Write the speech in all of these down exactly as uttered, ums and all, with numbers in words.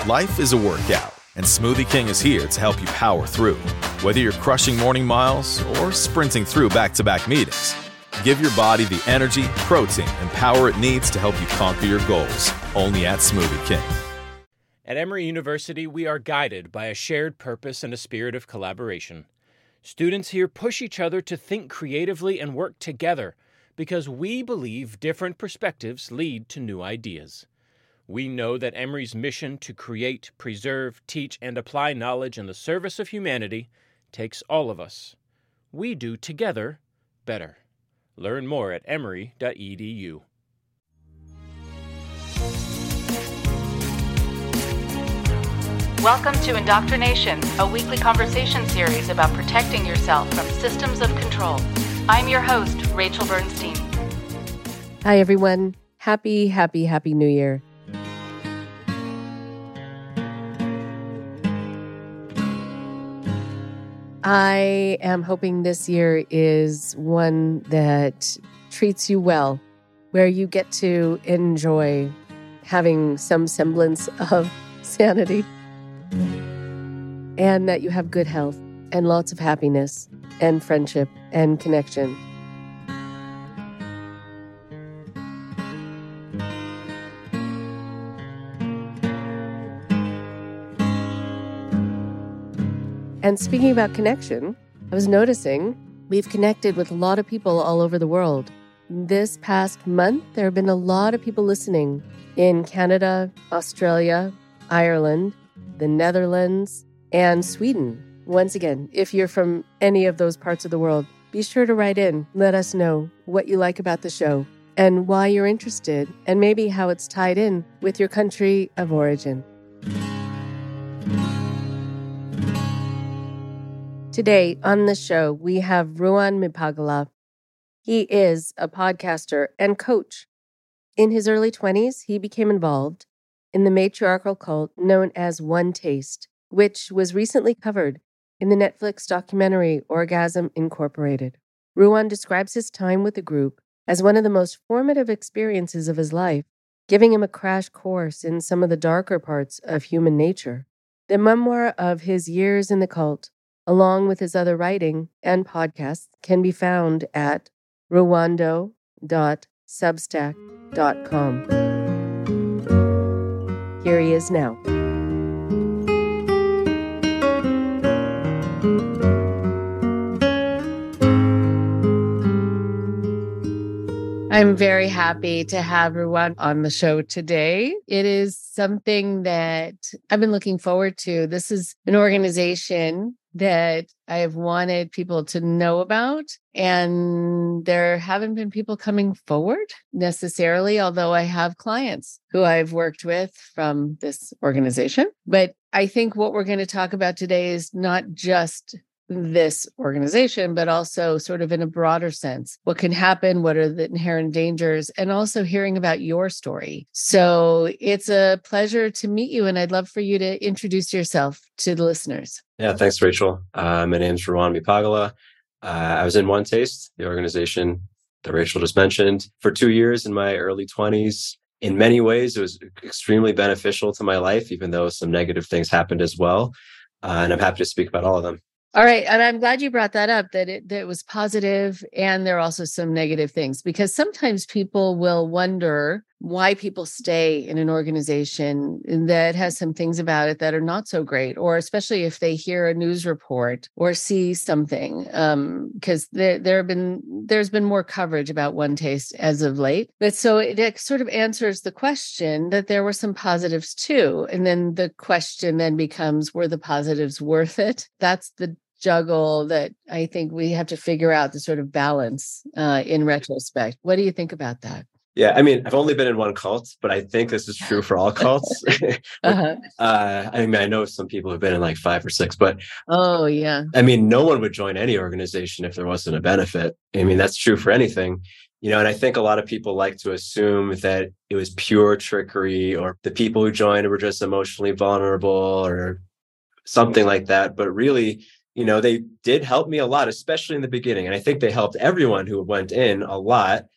Life is a workout, and Smoothie King is here to help you power through. Whether you're crushing morning miles or sprinting through back-to-back meetings, give your body the energy, protein, and power it needs to help you conquer your goals. Only at Smoothie King. At Emory University, we are guided by a shared purpose and a spirit of collaboration. Students here push each other to think creatively and work together because we believe different perspectives lead to new ideas. We know that Emory's mission to create, preserve, teach, and apply knowledge in the service of humanity takes all of us. We do together better. Learn more at emory dot e d u. Welcome to Indoctrination, a weekly conversation series about protecting yourself from systems of control. I'm your host, Rachel Bernstein. Hi, everyone. Happy, happy, happy New Year. I am hoping this year is one that treats you well, where you get to enjoy having some semblance of sanity, and that you have good health and lots of happiness and friendship and connection. And speaking about connection, I was noticing we've connected with a lot of people all over the world. This past month, there have been a lot of people listening in Canada, Australia, Ireland, the Netherlands, and Sweden. Once again, if you're from any of those parts of the world, be sure to write in. Let us know what you like about the show and why you're interested, and maybe how it's tied in with your country of origin. Today on the show, we have Ruwan Mipagala. He is a podcaster and coach. In his early twenties, he became involved in the matriarchal cult known as One Taste, which was recently covered in the Netflix documentary Orgasm Incorporated. Ruwan describes his time with the group as one of the most formative experiences of his life, giving him a crash course in some of the darker parts of human nature. The memoir of his years in the cult, along with his other writing and podcasts, can be found at ruwando dot substack dot com. Here he is now. I'm very happy to have Ruwan on the show today. It is something that I've been looking forward to. This is an organization that I have wanted people to know about, and there haven't been people coming forward necessarily, although I have clients who I've worked with from this organization. But I think what we're going to talk about today is not just this organization, but also sort of in a broader sense, what can happen, what are the inherent dangers, and also hearing about your story. So it's a pleasure to meet you, and I'd love for you to introduce yourself to the listeners. Yeah, thanks, Rachel. Uh, my name's Ruwan Mipagala. Uh, I was in One Taste, the organization that Rachel just mentioned, for two years in my early twenties. In many ways, it was extremely beneficial to my life, even though some negative things happened as well. Uh, and I'm happy to speak about all of them. All right. And I'm glad you brought that up, that it, that it was positive, and there are also some negative things, because sometimes people will wonder why people stay in an organization that has some things about it that are not so great, or especially if they hear a news report or see something, because um, there, there have been, there's been more coverage about One Taste as of late. But so it, it sort of answers the question that there were some positives too. And then the question then becomes, were the positives worth it? That's the juggle that I think we have to figure out, the sort of balance uh, in retrospect. What do you think about that? Yeah, I mean, I've only been in one cult, but I think this is true for all cults. but, uh-huh. uh, I mean, I know some people have been in like five or six, but oh yeah, I mean, no one would join any organization if there wasn't a benefit. I mean, that's true for anything, you know. And I think a lot of people like to assume that it was pure trickery, or the people who joined were just emotionally vulnerable, or something like that. But really, you know, they did help me a lot, especially in the beginning, and I think they helped everyone who went in a lot.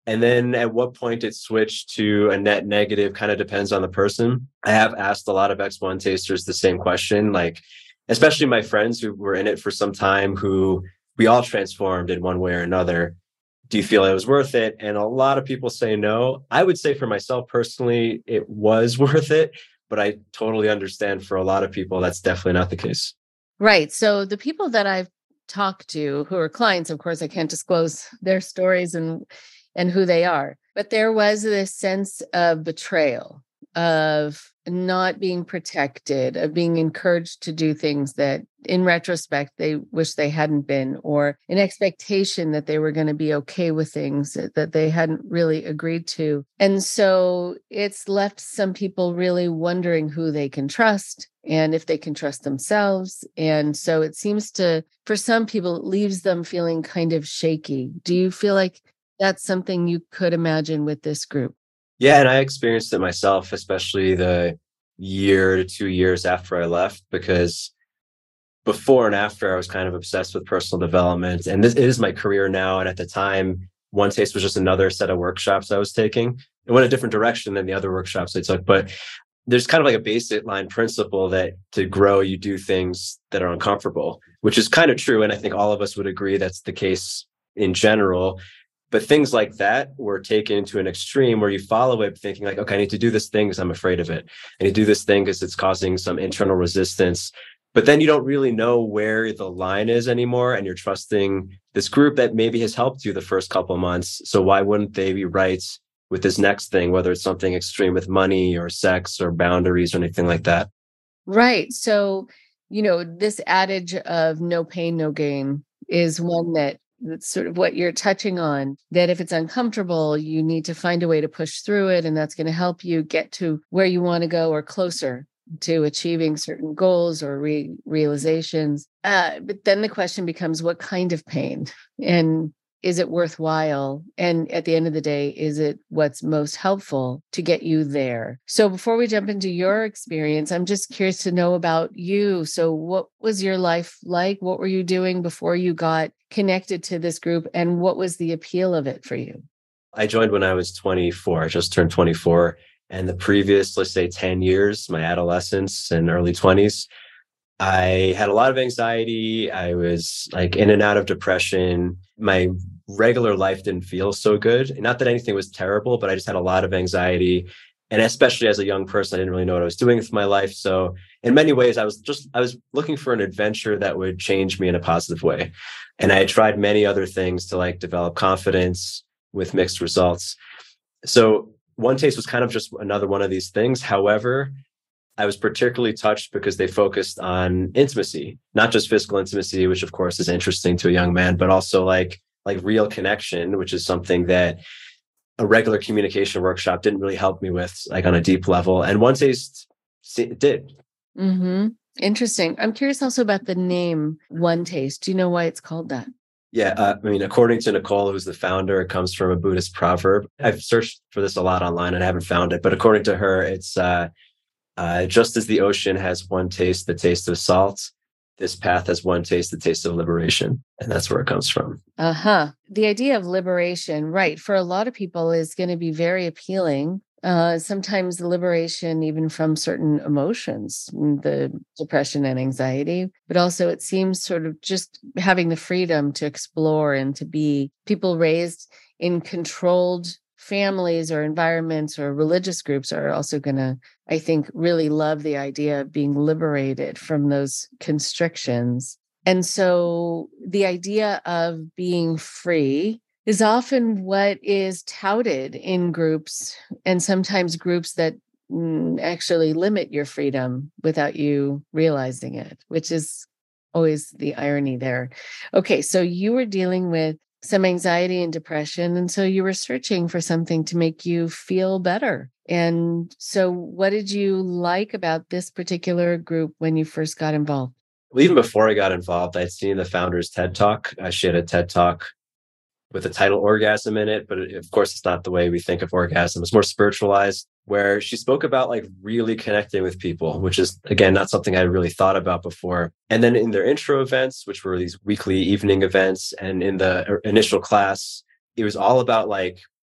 And then at what point it switched to a net negative kind of depends on the person. I have asked a lot of X one tasters the same question, like, especially my friends who were in it for some time, who we all transformed in one way or another. Do you feel it was worth it? And a lot of people say no. I would say for myself personally, it was worth it, but I totally understand for a lot of people, that's definitely not the case. Right. So the people that I've talked to who are clients, of course, I can't disclose their stories and and who they are. But there was this sense of betrayal, of not being protected, of being encouraged to do things that in retrospect, they wish they hadn't been, or an expectation that they were going to be okay with things that, that they hadn't really agreed to. And so it's left some people really wondering who they can trust and if they can trust themselves. And so it seems to, for some people, it leaves them feeling kind of shaky. Do you feel like that's something you could imagine with this group? Yeah, and I experienced it myself, especially the year to two years after I left, because before and after I was kind of obsessed with personal development. And this is my career now. And at the time, One Taste was just another set of workshops I was taking. It went a different direction than the other workshops I took. But there's kind of like a basic line principle that to grow, you do things that are uncomfortable, which is kind of true. And I think all of us would agree that's the case in general. But things like that were taken to an extreme where you follow it thinking like, okay, I need to do this thing because I'm afraid of it. I need to do this thing because it's causing some internal resistance. But then you don't really know where the line is anymore. And you're trusting this group that maybe has helped you the first couple of months. So why wouldn't they be right with this next thing, whether it's something extreme with money or sex or boundaries or anything like that? Right. So, you know, this adage of no pain, no gain is one that that's sort of what you're touching on, that if it's uncomfortable, you need to find a way to push through it. And that's going to help you get to where you want to go or closer to achieving certain goals or re- realizations. Uh, but then the question becomes, what kind of pain? And is it worthwhile? And at the end of the day, is it what's most helpful to get you there? So before we jump into your experience, I'm just curious to know about you. So what was your life like? What were you doing before you got connected to this group? And what was the appeal of it for you? I joined when I was twenty-four. I just turned twenty-four. And the previous, let's say ten years, my adolescence and early twenties, I had a lot of anxiety. I was like in and out of depression. My regular life didn't feel so good. Not that anything was terrible, but I just had a lot of anxiety. And especially as a young person, I didn't really know what I was doing with my life. So in many ways, I was just, I was looking for an adventure that would change me in a positive way. And I had tried many other things to like develop confidence with mixed results. So One Taste was kind of just another one of these things. However, I was particularly touched because they focused on intimacy, not just physical intimacy, which of course is interesting to a young man, but also like, like real connection, which is something that a regular communication workshop didn't really help me with, like on a deep level. And One Taste did. Mm-hmm. Interesting. I'm curious also about the name One Taste. Do you know why it's called that? Yeah, uh, I mean, according to Nicole, who's the founder, it comes from a Buddhist proverb. I've searched for this a lot online and I haven't found it, but according to her, it's uh, uh, just as the ocean has one taste, the taste of salt, this path has one taste, the taste of liberation. And that's where it comes from. Uh-huh. The idea of liberation, right, for a lot of people is going to be very appealing. Uh, sometimes the liberation even from certain emotions, the depression and anxiety, but also it seems sort of just having the freedom to explore and to be people raised in controlled families or environments or religious groups are also going to, I think, really love the idea of being liberated from those constrictions. And so the idea of being free is often what is touted in groups, and sometimes groups that mm, actually limit your freedom without you realizing it, which is always the irony there. Okay, so you were dealing with some anxiety and depression, and so you were searching for something to make you feel better. And so what did you like about this particular group when you first got involved? Well, even before I got involved, I'd seen the founder's TED Talk. Uh, she had a TED Talk with the title orgasm in it, but it, of course, it's not the way we think of orgasm. It's more spiritualized, where she spoke about like really connecting with people, which is, again, not something I really thought about before. And then in their intro events, which were these weekly evening events, and in the initial class, it was all about like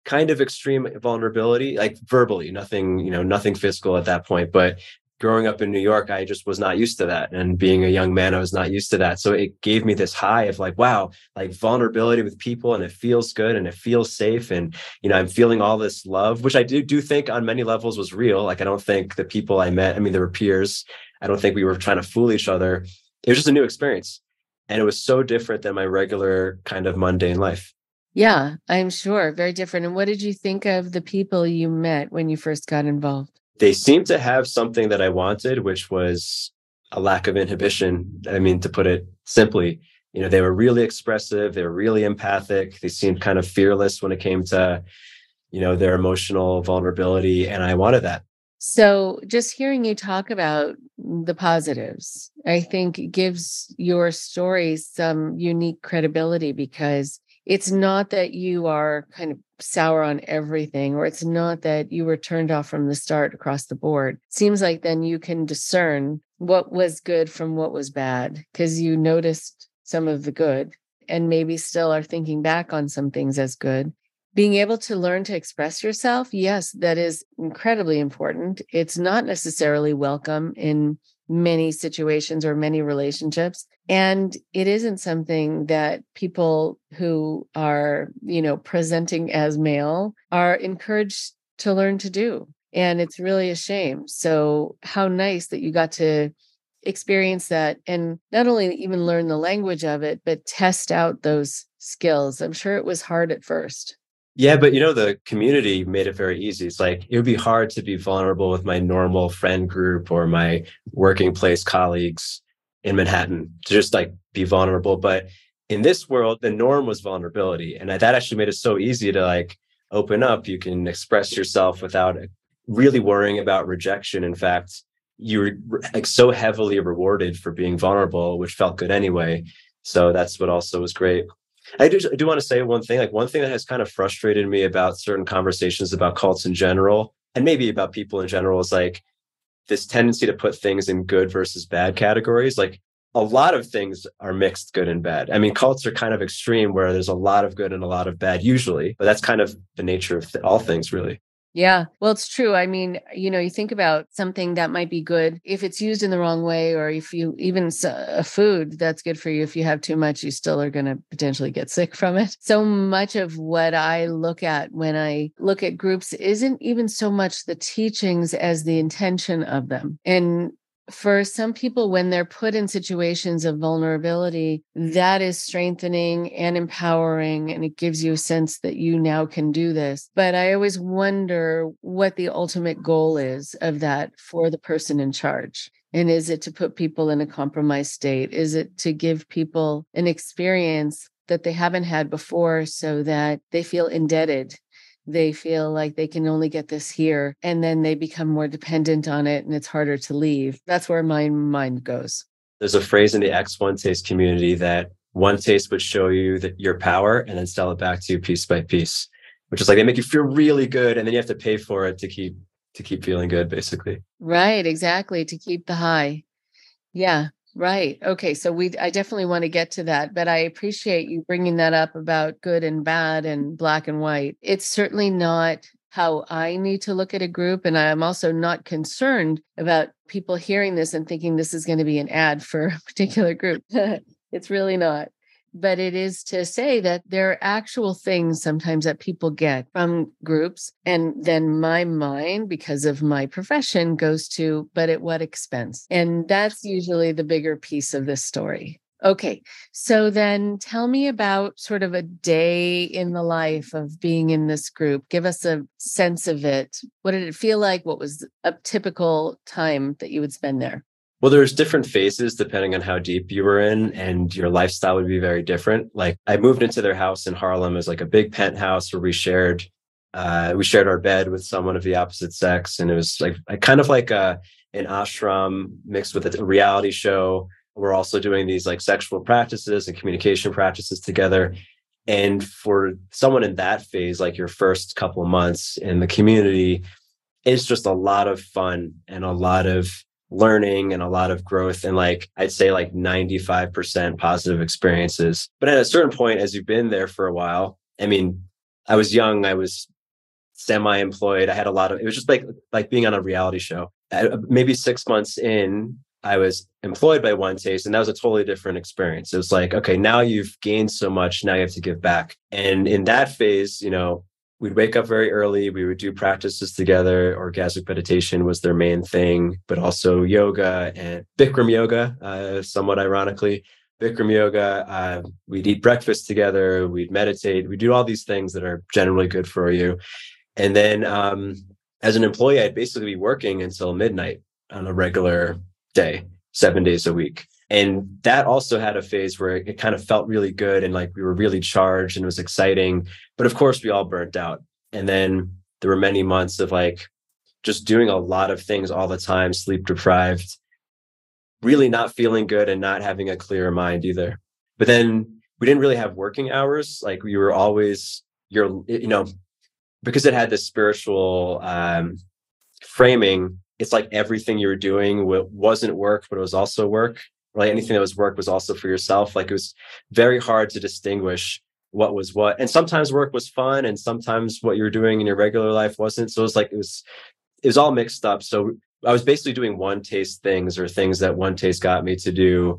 kind of extreme vulnerability, like verbally, nothing, you know, nothing physical at that point. But growing up in New York, I just was not used to that. And being a young man, I was not used to that. So it gave me this high of like, wow, like vulnerability with people, and it feels good and it feels safe. And, you know, I'm feeling all this love, which I do, do think on many levels was real. Like, I don't think the people I met, I mean, there were peers. I don't think we were trying to fool each other. It was just a new experience. And it was so different than my regular kind of mundane life. Yeah, I'm sure. Very different. And what did you think of the people you met when you first got involved? They seemed to have something that I wanted, which was a lack of inhibition. I mean, to put it simply, you know, they were really expressive. They were really empathic. They seemed kind of fearless when it came to, you know, their emotional vulnerability. And I wanted that. So just hearing you talk about the positives, I think gives your story some unique credibility, because it's not that you are kind of sour on everything, or it's not that you were turned off from the start across the board. Seems like then you can discern what was good from what was bad, because you noticed some of the good and maybe still are thinking back on some things as good. Being able to learn to express yourself, yes, that is incredibly important. It's not necessarily welcome in many situations or many relationships. And it isn't something that people who are, you know, presenting as male are encouraged to learn to do. And it's really a shame. So how nice that you got to experience that, and not only even learn the language of it, but test out those skills. I'm sure it was hard at first. Yeah, but you know, the community made it very easy. It's like, it would be hard to be vulnerable with my normal friend group or my working place colleagues in Manhattan, to just like be vulnerable. But in this world, the norm was vulnerability. And that actually made it so easy to like open up. You can express yourself without really worrying about rejection. In fact, you were like so heavily rewarded for being vulnerable, which felt good anyway. So that's what also was great. I do, I do want to say one thing, like one thing that has kind of frustrated me about certain conversations about cults in general, and maybe about people in general, is like this tendency to put things in good versus bad categories. Like, a lot of things are mixed good and bad. I mean, cults are kind of extreme where there's a lot of good and a lot of bad usually, but that's kind of the nature of th- all things, really. Yeah, well, it's true. I mean, you know, you think about something that might be good if it's used in the wrong way, or if you even a food that's good for you, if you have too much, you still are going to potentially get sick from it. So much of what I look at when I look at groups isn't even so much the teachings as the intention of them. And for some people, when they're put in situations of vulnerability, that is strengthening and empowering, and it gives you a sense that you now can do this. But I always wonder what the ultimate goal is of that for the person in charge. And is it to put people in a compromised state? Is it to give people an experience that they haven't had before so that they feel indebted? They feel like they can only get this here, and then they become more dependent on it, and it's harder to leave. That's where my mind goes. There's a phrase in the X One Taste community that one taste would show you that your power and then sell it back to you piece by piece, which is like they make you feel really good, and then you have to pay for it to keep to keep feeling good, basically. Right, exactly, to keep the high. Yeah. Right. Okay. So we, I definitely want to get to that, but I appreciate you bringing that up about good and bad and black and white. It's certainly not how I need to look at a group. And I'm also not concerned about people hearing this and thinking this is going to be an ad for a particular group. It's really not. But it is to say that there are actual things sometimes that people get from groups. And then my mind, because of my profession, goes to, but at what expense? And that's usually the bigger piece of this story. Okay, so then tell me about sort of a day in the life of being in this group. Give us a sense of it. What did it feel like? What was a typical time that you would spend there? Well, there's different phases depending on how deep you were in, and your lifestyle would be very different. Like, I moved into their house in Harlem as like a big penthouse where we shared, uh, we shared our bed with someone of the opposite sex. And it was like, like kind of like a, an ashram mixed with a reality show. We're also doing these like sexual practices and communication practices together. And for someone in that phase, like your first couple of months in the community, it's just a lot of fun and a lot of learning and a lot of growth, and like I'd say like ninety-five percent positive experiences. But at a certain point, as you've been there for a while, I mean, I was young. I was semi-employed. I had a lot of, it was just like, like being on a reality show. Uh, maybe six months in, I was employed by One Taste, and that was a totally different experience. It was like, okay, now you've gained so much, now you have to give back. And in that phase, you know, we'd wake up very early. We would do practices together. Orgasmic meditation was their main thing, but also yoga and Bikram yoga, uh, somewhat ironically. Bikram yoga, uh, we'd eat breakfast together, we'd meditate, we do all these things that are generally good for you. And then um, as an employee, I'd basically be working until midnight on a regular day, seven days a week. And that also had a phase where it kind of felt really good and like we were really charged and it was exciting. But of course, we all burnt out. And then there were many months of like just doing a lot of things all the time, sleep deprived, really not feeling good and not having a clear mind either. But then we didn't really have working hours. Like we were always, you're, you know, because it had this spiritual um, framing, it's like everything you were doing wasn't work, but it was also work. Right? Anything that was work was also for yourself. Like it was very hard to distinguish what was what. And sometimes work was fun, and sometimes what you were doing in your regular life wasn't. So it was like it was, it was all mixed up. So I was basically doing One Taste things or things that One Taste got me to do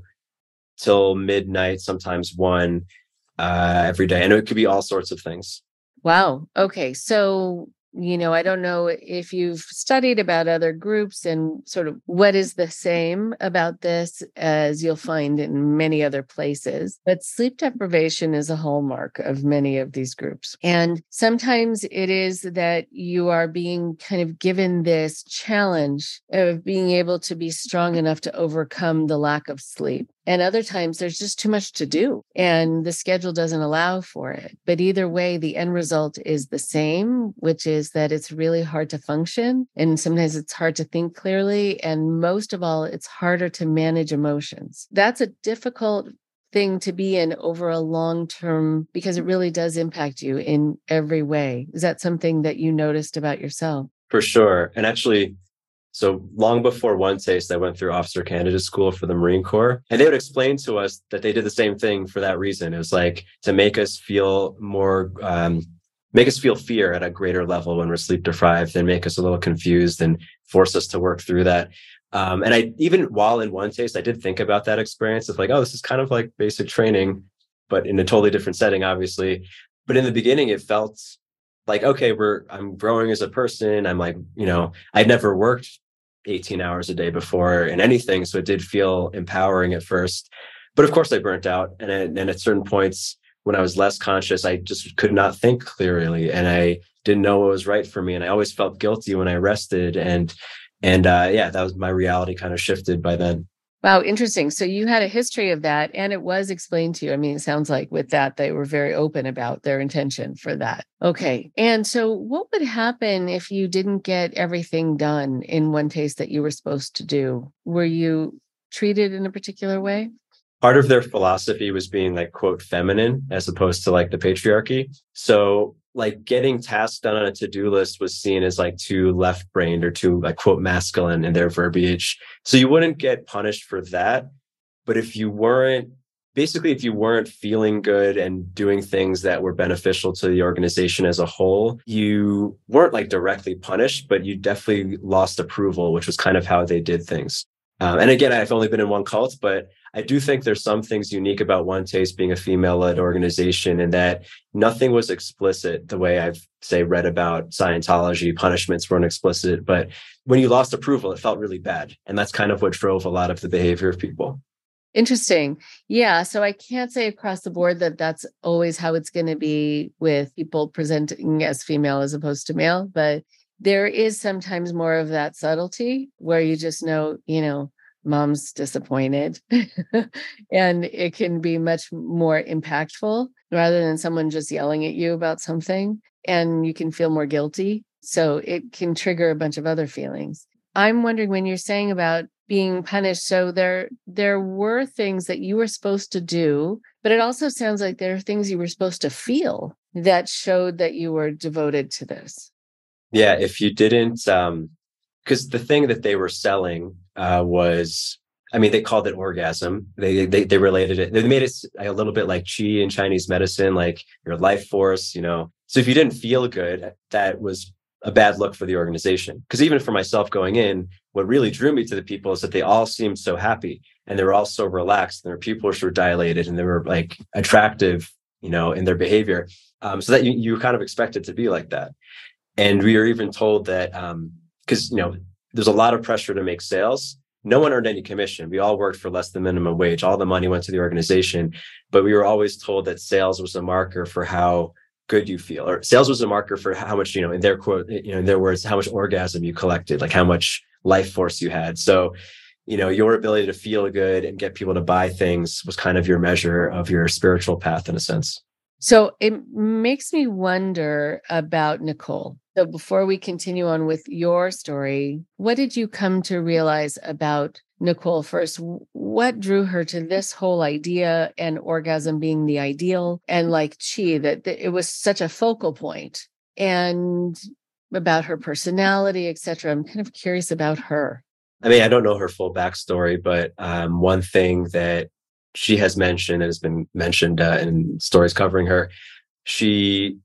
till midnight, sometimes one uh, every day, and it could be all sorts of things. Wow. Okay. So, you know, I don't know if you've studied about other groups and sort of what is the same about this as you'll find in many other places, but sleep deprivation is a hallmark of many of these groups. And sometimes it is that you are being kind of given this challenge of being able to be strong enough to overcome the lack of sleep. And other times there's just too much to do and the schedule doesn't allow for it. But either way, the end result is the same, which is that it's really hard to function. And sometimes it's hard to think clearly. And most of all, it's harder to manage emotions. That's a difficult thing to be in over a long term because it really does impact you in every way. Is that something that you noticed about yourself? For sure. And actually, so long before One Taste, I went through officer candidate school for the Marine Corps, and they would explain to us that they did the same thing for that reason. It was like to make us feel more, um, make us feel fear at a greater level when we're sleep deprived, and make us a little confused and force us to work through that. Um, and I, even while in One Taste, I did think about that experience of like, oh, this is kind of like basic training, but in a totally different setting, obviously. But in the beginning, it felt like, okay, we're, I'm growing as a person. I'm like, you know, I'd never worked eighteen hours a day before in anything. So it did feel empowering at first, but of course I burnt out. And, and at certain points when I was less conscious, I just could not think clearly, and I didn't know what was right for me. And I always felt guilty when I rested. And, and uh, yeah, that was my reality kind of shifted by then. Wow, interesting. So you had a history of that, and it was explained to you. I mean, it sounds like with that, they were very open about their intention for that. Okay. And so what would happen if you didn't get everything done in One Taste that you were supposed to do? Were you treated in a particular way? Part of their philosophy was being like, quote, feminine as opposed to like the patriarchy. So like getting tasks done on a to-do list was seen as like too left-brained or too like, quote, masculine in their verbiage. So you wouldn't get punished for that. But if you weren't, basically, if you weren't feeling good and doing things that were beneficial to the organization as a whole, you weren't like directly punished, but you definitely lost approval, which was kind of how they did things. Um, and again, I've only been in one cult, but I do think there's some things unique about One Taste being a female-led organization, in that nothing was explicit the way I've, say, read about Scientology. Punishments weren't explicit, but when you lost approval, it felt really bad. And that's kind of what drove a lot of the behavior of people. Interesting. Yeah. So I can't say across the board that that's always how it's going to be with people presenting as female as opposed to male, but there is sometimes more of that subtlety where you just know, you know, mom's disappointed and it can be much more impactful rather than someone just yelling at you about something, and you can feel more guilty. So it can trigger a bunch of other feelings. I'm wondering, when you're saying about being punished, so there, there were things that you were supposed to do, but it also sounds like there are things you were supposed to feel that showed that you were devoted to this. Yeah, if you didn't, um, because the thing that they were selling uh, was, I mean, they called it orgasm. They, they they related it. They made it a little bit like qi in Chinese medicine, like your life force, you know, So if you didn't feel good, that was a bad look for the organization. Because even for myself going in, what really drew me to the people is that they all seemed so happy and they were all so relaxed and their pupils were dilated and they were like attractive, you know, in their behavior. Um, so that you, you kind of expected to be like that. And we were even told that, um, because, you know, there's a lot of pressure to make sales. No one earned any commission. We all worked for less than minimum wage. All the money went to the organization, but we were always told that sales was a marker for how good you feel, or sales was a marker for how much, you know, in their quote, you know, in their words, how much orgasm you collected, like how much life force you had. So, you know, your ability to feel good and get people to buy things was kind of your measure of your spiritual path in a sense. So it makes me wonder about Nicole. So before we continue on with your story, what did you come to realize about Nicole first? What drew her to this whole idea and orgasm being the ideal and like chi, that, that it was such a focal point, and about her personality, et cetera? I'm kind of curious about her. I mean, I don't know her full backstory, but um, one thing that she has mentioned and has been mentioned uh, in stories covering her, she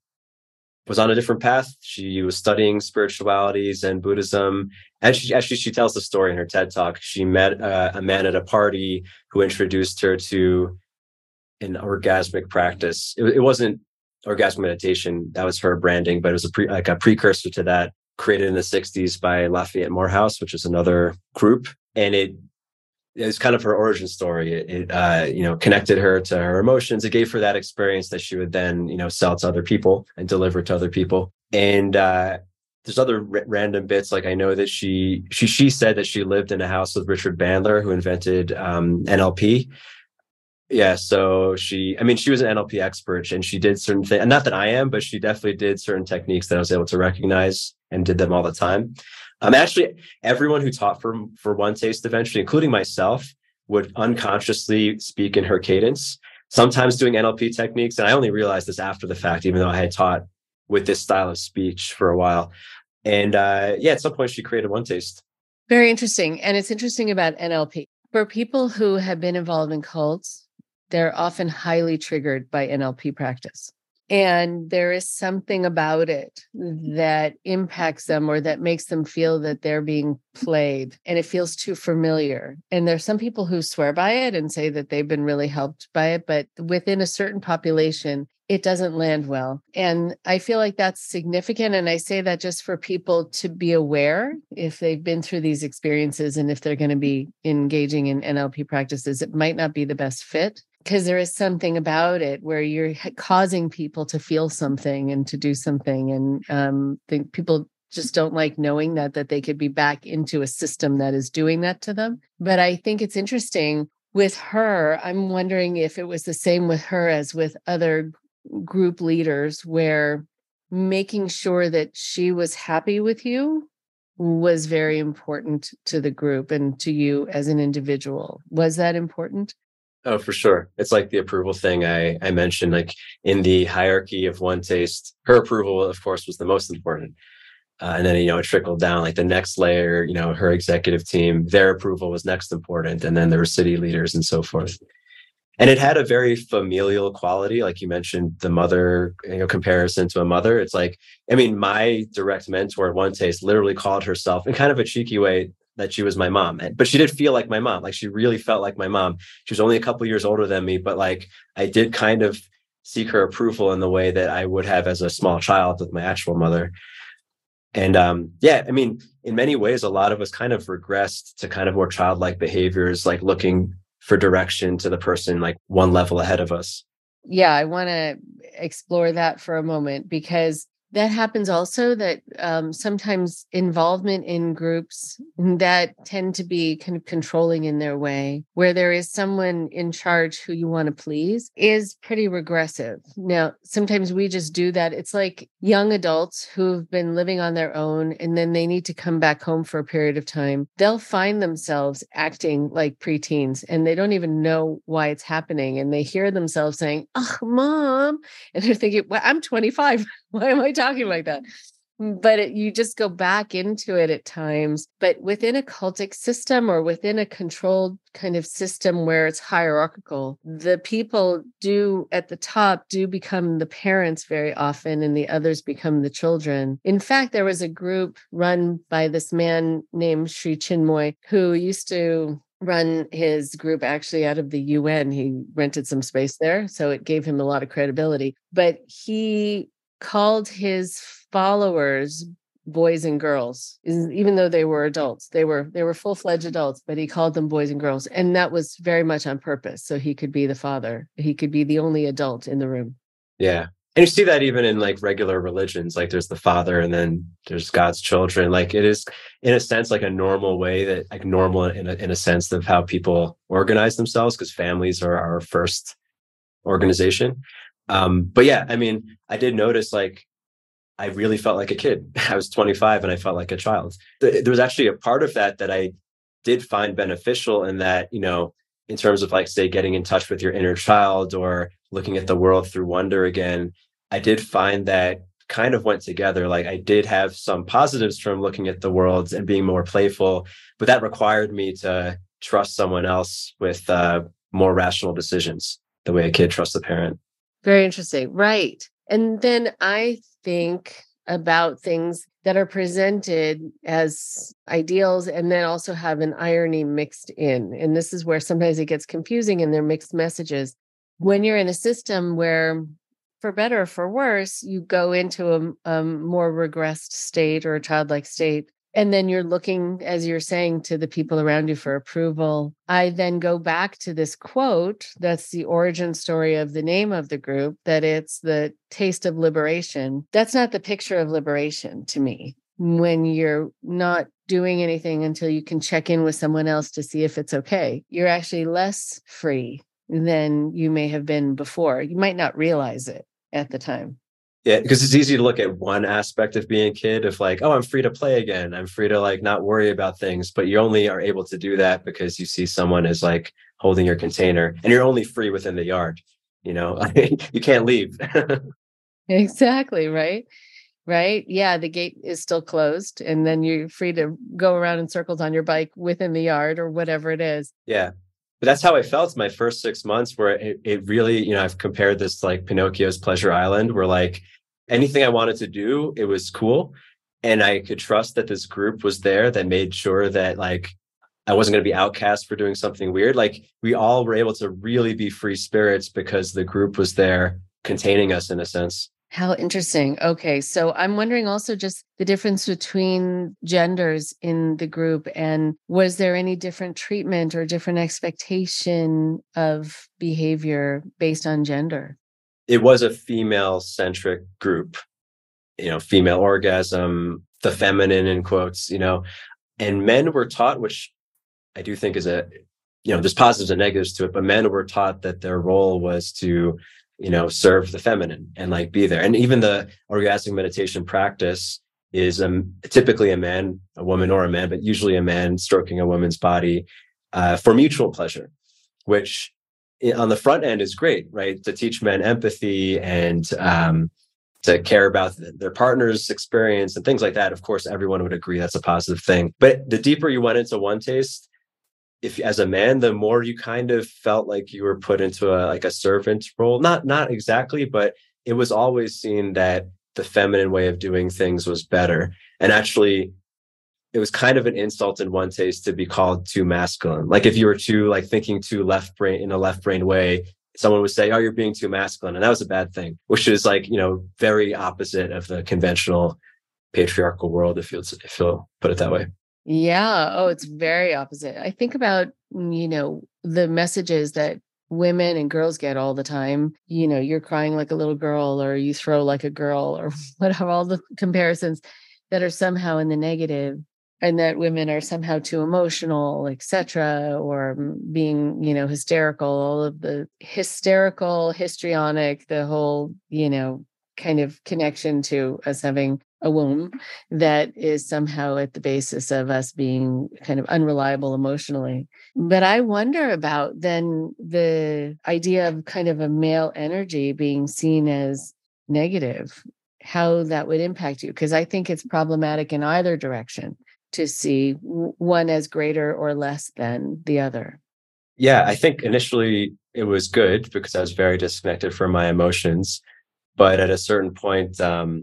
was on a different path. She was studying spiritualities and Buddhism. And she actually, she tells the story in her TED Talk. She met uh, a man at a party who introduced her to an orgasmic practice. It, it wasn't orgasmic meditation. That was her branding, but it was a pre, like a precursor to that, created in the sixties by Lafayette Morehouse, which is another group. And it It was kind of her origin story. It, it uh, you know, connected her to her emotions. It gave her that experience that she would then, you know, sell to other people and deliver to other people. And uh, there's other r- random bits. Like I know that she she she said that she lived in a house with Richard Bandler, who invented um, N L P. Yeah, so she, I mean, she was an N L P expert, and she did certain things. Not that I am, but she definitely did certain techniques that I was able to recognize and did them all the time. Um, actually, everyone who taught for for One Taste eventually, including myself, would unconsciously speak in her cadence, sometimes doing N L P techniques. And I only realized this after the fact, even though I had taught with this style of speech for a while. And uh, yeah, at some point she created One Taste. Very interesting. And it's interesting about N L P. For people who have been involved in cults, they're often highly triggered by N L P practice. And there is something about it that impacts them or that makes them feel that they're being played and it feels too familiar. And there's some people who swear by it and say that they've been really helped by it, but within a certain population, it doesn't land well. And I feel like that's significant. And I say that just for people to be aware if they've been through these experiences and if they're going to be engaging in N L P practices, it might not be the best fit. Because there is something about it where you're causing people to feel something and to do something. And um, think people just don't like knowing that, that they could be back into a system that is doing that to them. But I think it's interesting with her. I'm wondering if it was the same with her as with other group leaders, where making sure that she was happy with you was very important to the group and to you as an individual. Was that important? Oh, for sure. It's like the approval thing I, I mentioned, like in the hierarchy of One Taste, her approval, of course, was the most important. Uh, and then, you know, it trickled down like the next layer, you know, her executive team, their approval was next important. And then there were city leaders and so forth. And it had a very familial quality. Like you mentioned, the mother, you know, comparison to a mother. It's like, I mean, my direct mentor at One Taste literally called herself in kind of a cheeky way that she was my mom. But she did feel like my mom. Like she really felt like my mom. She was only a couple years older than me, but like I did kind of seek her approval in the way that I would have as a small child with my actual mother. And um, yeah, I mean, in many ways, a lot of us kind of regressed to kind of more childlike behaviors, like looking for direction to the person like one level ahead of us. Yeah, I want to explore that for a moment, because that happens also, that um, sometimes involvement in groups that tend to be kind of controlling in their way, where there is someone in charge who you want to please, is pretty regressive. Now, sometimes we just do that. It's like young adults who've been living on their own and then they need to come back home for a period of time. They'll find themselves acting like preteens and they don't even know why it's happening. And they hear themselves saying, "Oh, mom," and they're thinking, "Well, I'm twenty-five. Why am I talking like that?" but it, you just go back into it at times. But within a cultic system or within a controlled kind of system where it's hierarchical, the people do at the top do become the parents very often, and the others become the children. In fact, there was a group run by this man named Sri Chinmoy who used to run his group actually out of the U N. He rented some space there, so it gave him a lot of credibility. But he called his followers boys and girls, even though they were adults. They were they were full-fledged adults, but he called them boys and girls. And that was very much on purpose. So he could be the father. He could be the only adult in the room. Yeah. And you see that even in like regular religions, like there's the father and then there's God's children. Like it is, in a sense, like a normal way that like normal in a, in a sense of how people organize themselves, because families are our first organization. Um, but yeah, I mean, I did notice like I really felt like a kid. I was twenty-five and I felt like a child. There was actually a part of that that I did find beneficial in that, you know, in terms of like, say, getting in touch with your inner child or looking at the world through wonder again. I did find that kind of went together. Like I did have some positives from looking at the world and being more playful, but that required me to trust someone else with uh, more rational decisions, the way a kid trusts a parent. Very interesting. Right. And then I think about things that are presented as ideals and then also have an irony mixed in. And this is where sometimes it gets confusing and they're mixed messages. When you're in a system where, for better or for worse, you go into a, a more regressed state or a childlike state, and then you're looking, as you're saying, to the people around you for approval. I then go back to this quote. That's the origin story of the name of the group, that it's the taste of liberation. That's not the picture of liberation to me. When you're not doing anything until you can check in with someone else to see if it's okay, you're actually less free than you may have been before. You might not realize it at the time. Yeah, because it's easy to look at one aspect of being a kid of like, oh, I'm free to play again. I'm free to like not worry about things. But you only are able to do that because you see someone as like holding your container and you're only free within the yard. You know, you can't leave. Exactly. Right. Right. Yeah. The gate is still closed and then you're free to go around in circles on your bike within the yard or whatever it is. Yeah. But that's how I felt my first six months where it, it really, you know, I've compared this to like Pinocchio's Pleasure Island, where like anything I wanted to do, it was cool. And I could trust that this group was there that made sure that like I wasn't going to be outcast for doing something weird. Like we all were able to really be free spirits because the group was there containing us in a sense. How interesting. Okay. So I'm wondering also just the difference between genders in the group, and was there any different treatment or different expectation of behavior based on gender? It was a female-centric group, you know, female orgasm, the feminine in quotes, you know, and men were taught, which I do think is a, you know, there's positives and negatives to it, but men were taught that their role was to, you know, serve the feminine and like be there. And even the orgasmic meditation practice is um, typically a man, a woman or a man, but usually a man stroking a woman's body uh, for mutual pleasure, which on the front end is great, right? To teach men empathy and um, to care about their partner's experience and things like that. Of course, everyone would agree that's a positive thing. But the deeper you went into one taste, if as a man, the more you kind of felt like you were put into a like a servant role. Not not exactly, but it was always seen that the feminine way of doing things was better. And actually, it was kind of an insult in one taste to be called too masculine. Like if you were too like thinking too left brain in a left brain way, someone would say, "Oh, you're being too masculine," and that was a bad thing. Which is like, you know, very opposite of the conventional patriarchal world, if you'll if you'll put it that way. Yeah. Oh, it's very opposite. I think about, you know, the messages that women and girls get all the time. You know, you're crying like a little girl, or you throw like a girl, or whatever, all the comparisons that are somehow in the negative, and that women are somehow too emotional, et cetera, or being, you know, hysterical, all of the hysterical, histrionic, the whole, you know, kind of connection to us having a womb that is somehow at the basis of us being kind of unreliable emotionally. But I wonder about then the idea of kind of a male energy being seen as negative. how that would impact you, because I think it's problematic in either direction to see one as greater or less than the other. Yeah, I think initially it was good because I was very disconnected from my emotions. But at a certain point, um,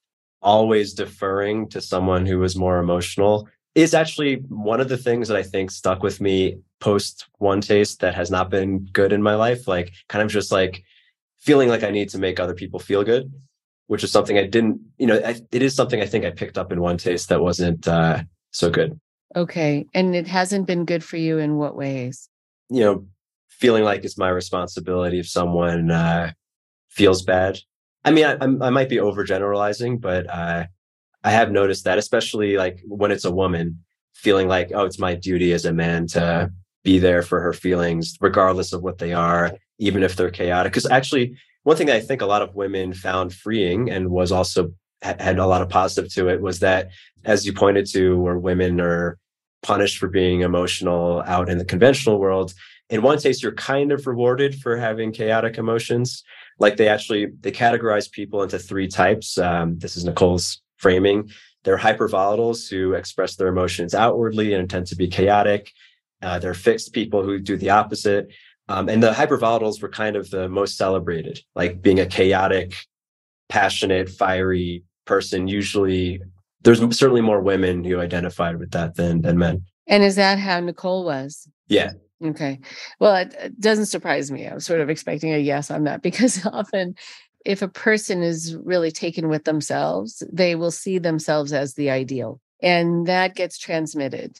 always deferring to someone who was more emotional is actually one of the things that I think stuck with me post One Taste that has not been good in my life. Like kind of just like feeling like I need to make other people feel good, which is something I didn't, you know, I, it is something I think I picked up in One Taste that wasn't uh, so good. Okay. And it hasn't been good for you in what ways? You know, feeling like it's my responsibility if someone uh, feels bad. I mean, I, I might be overgeneralizing, but uh, I have noticed that, especially like when it's a woman, feeling like, oh, it's my duty as a man to be there for her feelings, regardless of what they are, even if they're chaotic. Because actually, one thing that I think a lot of women found freeing and was also had a lot of positive to it was that, as you pointed to, where women are punished for being emotional out in the conventional world, in One Taste, you're kind of rewarded for having chaotic emotions. Like they actually, they categorize people into three types. Um, this is Nicole's framing. They're hypervolatiles who express their emotions outwardly and tend to be chaotic. Uh, they're fixed people who do the opposite. Um, and the hypervolatiles were kind of the most celebrated, like being a chaotic, passionate, fiery person. Usually, there's certainly more women who identified with that than than men. And is that how Nicole was? Yeah. Okay. Well, it, it doesn't surprise me. I was sort of expecting a yes on that, because often if a person is really taken with themselves, they will see themselves as the ideal. And that gets transmitted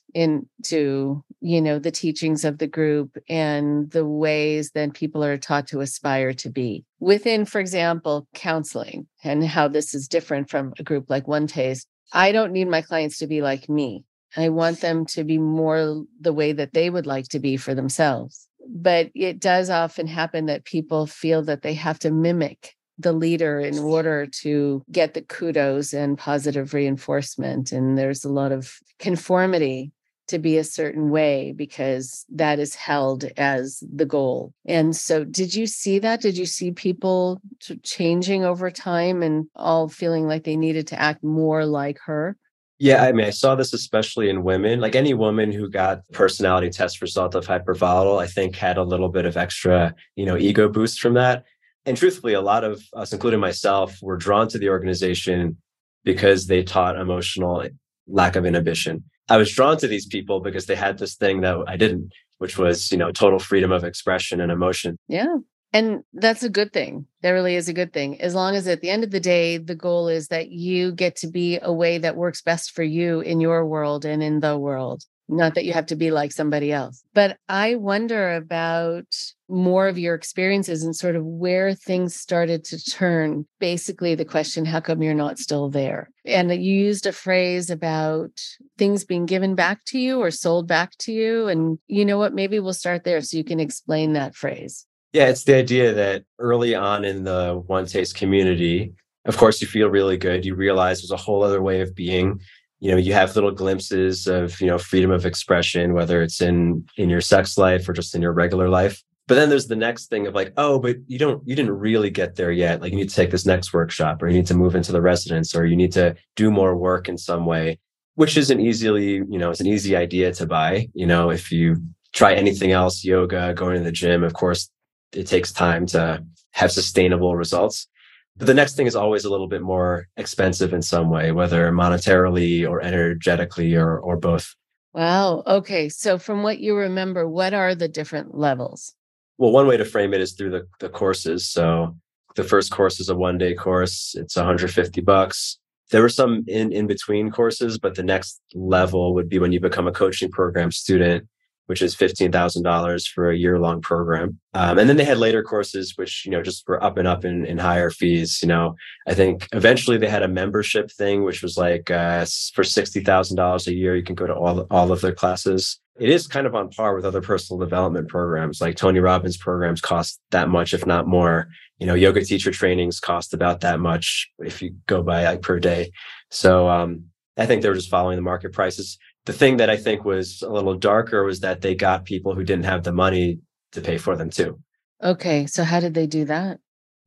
into, you know, the teachings of the group and the ways that people are taught to aspire to be. Within, for example, counseling, and how this is different from a group like One Taste, I don't need my clients to be like me. I want them to be more the way that they would like to be for themselves. But it does often happen that people feel that they have to mimic the leader in order to get the kudos and positive reinforcement. And there's a lot of conformity to be a certain way because that is held as the goal. And so did you see that? Did you see people changing over time and all feeling like they needed to act more like her? Yeah, I mean, I saw this especially in women. Like any woman who got personality test result of hypervolatile, I think had a little bit of extra, you know, ego boost from that. And truthfully, a lot of us, including myself, were drawn to the organization because they taught emotional lack of inhibition. I was drawn to these people because they had this thing that I didn't, which was, you know, total freedom of expression and emotion. Yeah. And that's a good thing. That really is a good thing. As long as at the end of the day, the goal is that you get to be a way that works best for you in your world and in the world. Not that you have to be like somebody else. But I wonder about more of your experiences and sort of where things started to turn. Basically, the question, how come you're not still there? And you used a phrase about things being given back to you or sold back to you. And you know what? Maybe we'll start there so you can explain that phrase. Yeah, it's the idea that early on in the One Taste community, of course, you feel really good. You realize there's a whole other way of being. You know, you have little glimpses of, you know, freedom of expression, whether it's in in your sex life or just in your regular life. But then there's the next thing of like, oh, but you don't, you didn't really get there yet. Like you need to take this next workshop, or you need to move into the residence, or you need to do more work in some way, which isn't easily, you know, it's an easy idea to buy. You know, if you try anything else, yoga, going to the gym, of course, it takes time to have sustainable results. But the next thing is always a little bit more expensive in some way, whether monetarily or energetically or or both. Wow. Okay. So from what you remember, what are the different levels? Well, one way to frame it is through the, the courses. So the first course is a one-day course. It's one hundred fifty bucks. There were some in, in between courses, but the next level would be when you become a coaching program student, which is fifteen thousand dollars for a year-long program. Um, and then they had later courses, which, you know, just were up and up in, in higher fees. You know, I think eventually they had a membership thing, which was like uh, for sixty thousand dollars a year, you can go to all, all of their classes. It is kind of on par with other personal development programs. Like Tony Robbins programs cost that much, if not more. You know, yoga teacher trainings cost about that much if you go by like per day. So um, I think they were just following the market prices. The thing that I think was a little darker was that they got people who didn't have the money to pay for them too. Okay. So how did they do that?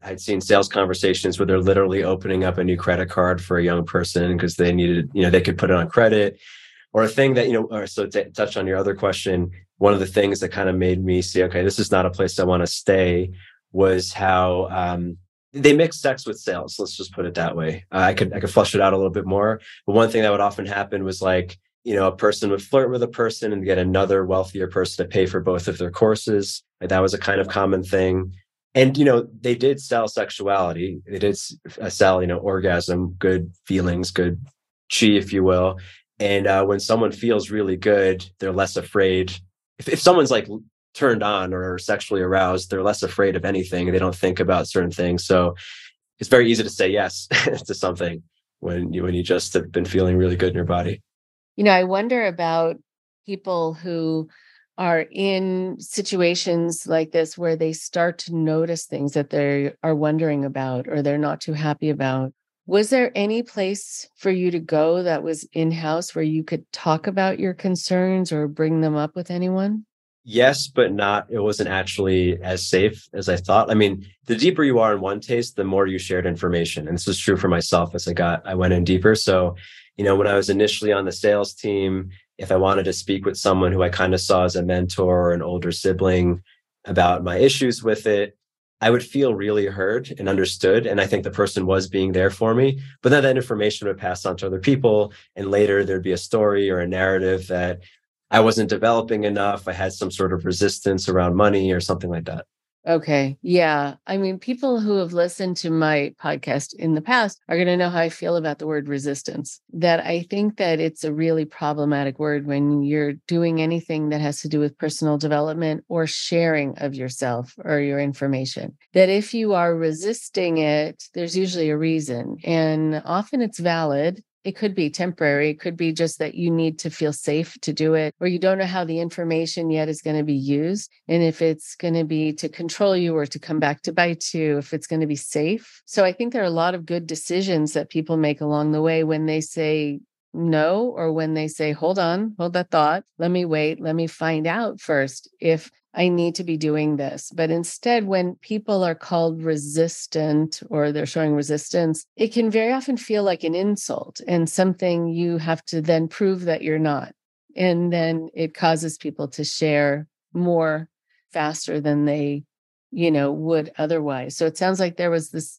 I'd seen sales conversations where they're literally opening up a new credit card for a young person because they needed, you know, they could put it on credit. Or a thing that, you know, or so to touch on your other question, one of the things that kind of made me see, okay, this is not a place I want to stay, was how um, they mix sex with sales. Let's just put it that way. Uh, I could I could flush it out a little bit more. But one thing that would often happen was like, you know, a person would flirt with a person and get another wealthier person to pay for both of their courses. Like that was a kind of common thing. And, you know, they did sell sexuality. They did sell, you know, orgasm, good feelings, good chi, if you will. And uh, when someone feels really good, they're less afraid. If, if someone's like turned on or sexually aroused, they're less afraid of anything. They don't think about certain things. So it's very easy to say yes to something when you when you just have been feeling really good in your body. You know, I wonder about people who are in situations like this where they start to notice things that they are wondering about or they're not too happy about. Was there any place for you to go that was in-house where you could talk about your concerns or bring them up with anyone? Yes, but not, it wasn't actually as safe as I thought. I mean, the deeper you are in one taste, the more you shared information. And this was true for myself as I got, I went in deeper. So, you know, when I was initially on the sales team, if I wanted to speak with someone who I kind of saw as a mentor or an older sibling about my issues with it, I would feel really heard and understood. And I think the person was being there for me. But then that information would pass on to other people. And later there'd be a story or a narrative that I wasn't developing enough. I had some sort of resistance around money or something like that. Okay. Yeah. I mean, people who have listened to my podcast in the past are going to know how I feel about the word resistance. That I think that it's a really problematic word when you're doing anything that has to do with personal development or sharing of yourself or your information. That if you are resisting it, there's usually a reason. And often it's valid. It could be temporary. It could be just that you need to feel safe to do it, or you don't know how the information yet is going to be used. And if it's going to be to control you or to come back to bite you, if it's going to be safe. So I think there are a lot of good decisions that people make along the way when they say no, or when they say, hold on, hold that thought. Let me wait. Let me find out first if I need to be doing this. But instead, when people are called resistant or they're showing resistance, it can very often feel like an insult and something you have to then prove that you're not. And then it causes people to share more faster than they, you know, would otherwise. So it sounds like there was this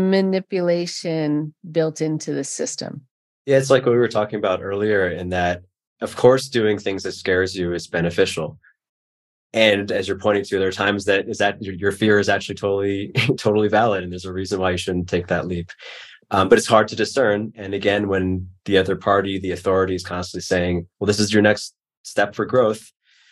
manipulation built into the system. Yeah, it's like what we were talking about earlier, in that, of course, doing things that scares you is beneficial. And as you're pointing to, there are times that is that your, your fear is actually totally, totally valid. And there's a reason why you shouldn't take that leap. Um, but it's hard to discern. And again, when the other party, the authority, is constantly saying, well, this is your next step for growth.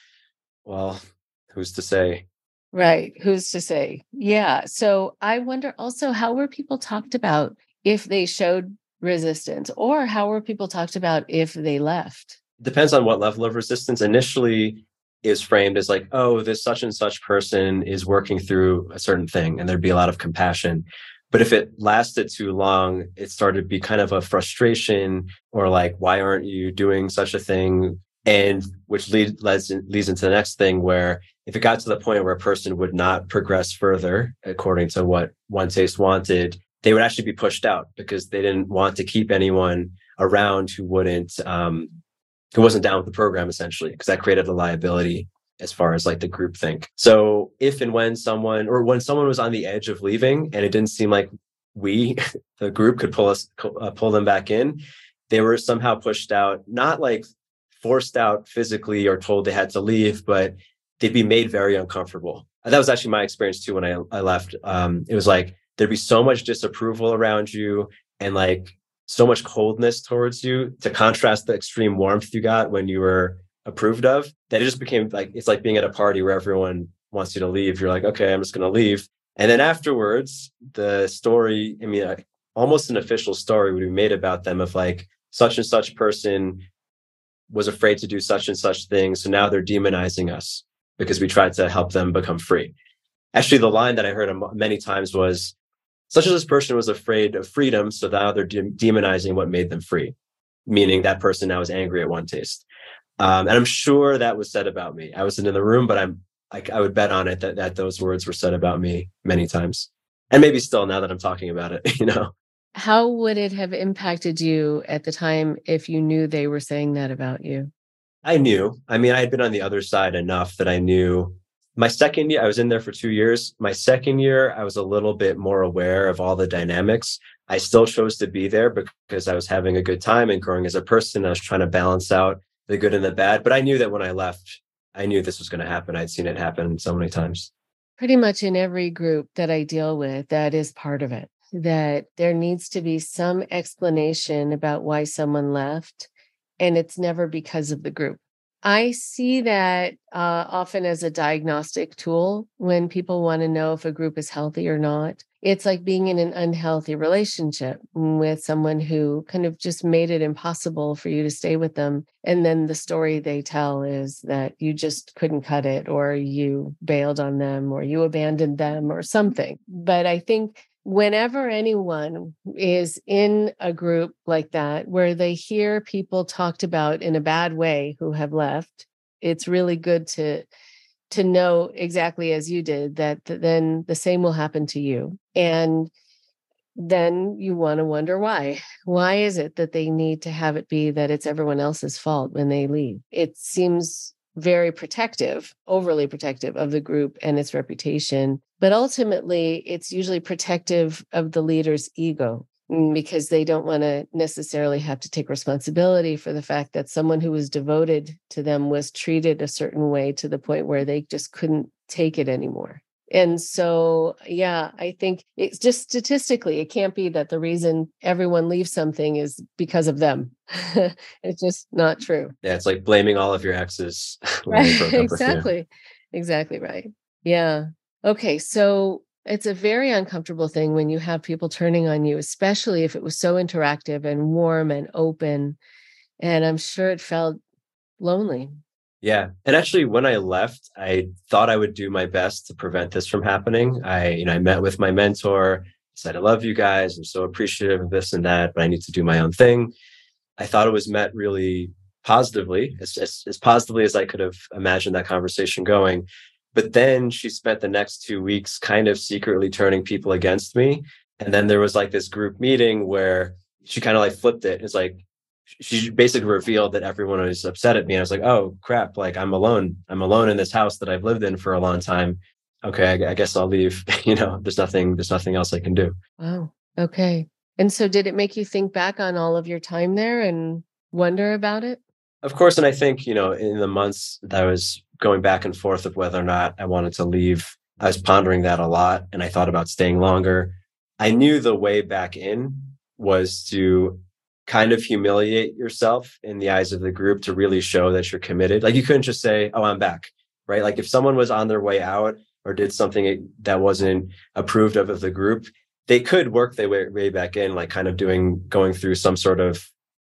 Well, who's to say? Right. Who's to say? Yeah. So I wonder also, how were people talked about if they showed resistance, or how were people talked about if they left? Depends on what level of resistance. Initially, is framed as like, oh, this such and such person is working through a certain thing, and there'd be a lot of compassion. But if it lasted too long, it started to be kind of a frustration, or like, why aren't you doing such a thing? And which lead, leads, leads into the next thing, where if it got to the point where a person would not progress further, according to what One Taste wanted, they would actually be pushed out because they didn't want to keep anyone around who wouldn't, um, who wasn't down with the program, essentially, because that created a liability as far as like the group think. So if and when someone, or when someone was on the edge of leaving and it didn't seem like we, the group, could pull us, uh, pull them back in, they were somehow pushed out, not like forced out physically or told they had to leave, but they'd be made very uncomfortable. And that was actually my experience too when I, I left. Um, it was like, there'd be so much disapproval around you and like so much coldness towards you, to contrast the extreme warmth you got when you were approved of, that it just became like, it's like being at a party where everyone wants you to leave. You're like, okay, I'm just going to leave. And then afterwards, the story, I mean, like, almost an official story would be made about them of like, such and such person was afraid to do such and such things. So now they're demonizing us because we tried to help them become free. Actually, the line that I heard many times was, such as this person was afraid of freedom, so now they're de- demonizing what made them free, meaning that person now is angry at One Taste. Um, and I'm sure that was said about me. I wasn't in the room, but I'm like, I would bet on it that, that those words were said about me many times. And maybe still now that I'm talking about it, you know. How would it have impacted you at the time if you knew they were saying that about you? I knew. I mean, I had been on the other side enough that I knew. My second year, I was in there for two years. My second year, I was a little bit more aware of all the dynamics. I still chose to be there because I was having a good time and growing as a person. I was trying to balance out the good and the bad. But I knew that when I left, I knew this was going to happen. I'd seen it happen so many times. Pretty much in every group that I deal with, that is part of it, that there needs to be some explanation about why someone left, and it's never because of the group. I see that uh, often as a diagnostic tool when people want to know if a group is healthy or not. It's like being in an unhealthy relationship with someone who kind of just made it impossible for you to stay with them. And then the story they tell is that you just couldn't cut it, or you bailed on them, or you abandoned them, or something. But I think whenever anyone is in a group like that, where they hear people talked about in a bad way who have left, it's really good to, to know exactly as you did, that then the same will happen to you. And then you want to wonder why. Why is it that they need to have it be that it's everyone else's fault when they leave? It seems very protective, overly protective of the group and its reputation. But ultimately, it's usually protective of the leader's ego, because they don't want to necessarily have to take responsibility for the fact that someone who was devoted to them was treated a certain way to the point where they just couldn't take it anymore. And so, yeah, I think it's just statistically, it can't be that the reason everyone leaves something is because of them. It's just not true. Yeah, it's like blaming all of your exes. Right. Exactly. Exactly right. Yeah. Okay. So it's a very uncomfortable thing when you have people turning on you, especially if it was so interactive and warm and open. And I'm sure it felt lonely. Yeah. And actually, when I left, I thought I would do my best to prevent this from happening. I, you know, I met with my mentor, said, I love you guys. I'm so appreciative of this and that, but I need to do my own thing. I thought it was met really positively, as, as, as positively as I could have imagined that conversation going. But then she spent the next two weeks kind of secretly turning people against me. And then there was like this group meeting where she kind of like flipped it. It's like, she basically revealed that everyone was upset at me. I was like, oh, crap. Like, I'm alone. I'm alone in this house that I've lived in for a long time. Okay, I, I guess I'll leave. You know, there's nothing, there's nothing else I can do. Wow. Okay. And so did it make you think back on all of your time there and wonder about it? Of course. And I think, you know, in the months that I was going back and forth of whether or not I wanted to leave, I was pondering that a lot. And I thought about staying longer. I knew the way back in was to kind of humiliate yourself in the eyes of the group to really show that you're committed. Like, you couldn't just say, oh, I'm back, right? Like, if someone was on their way out or did something that wasn't approved of of the group, they could work their way, way back in, like kind of doing, going through some sort of,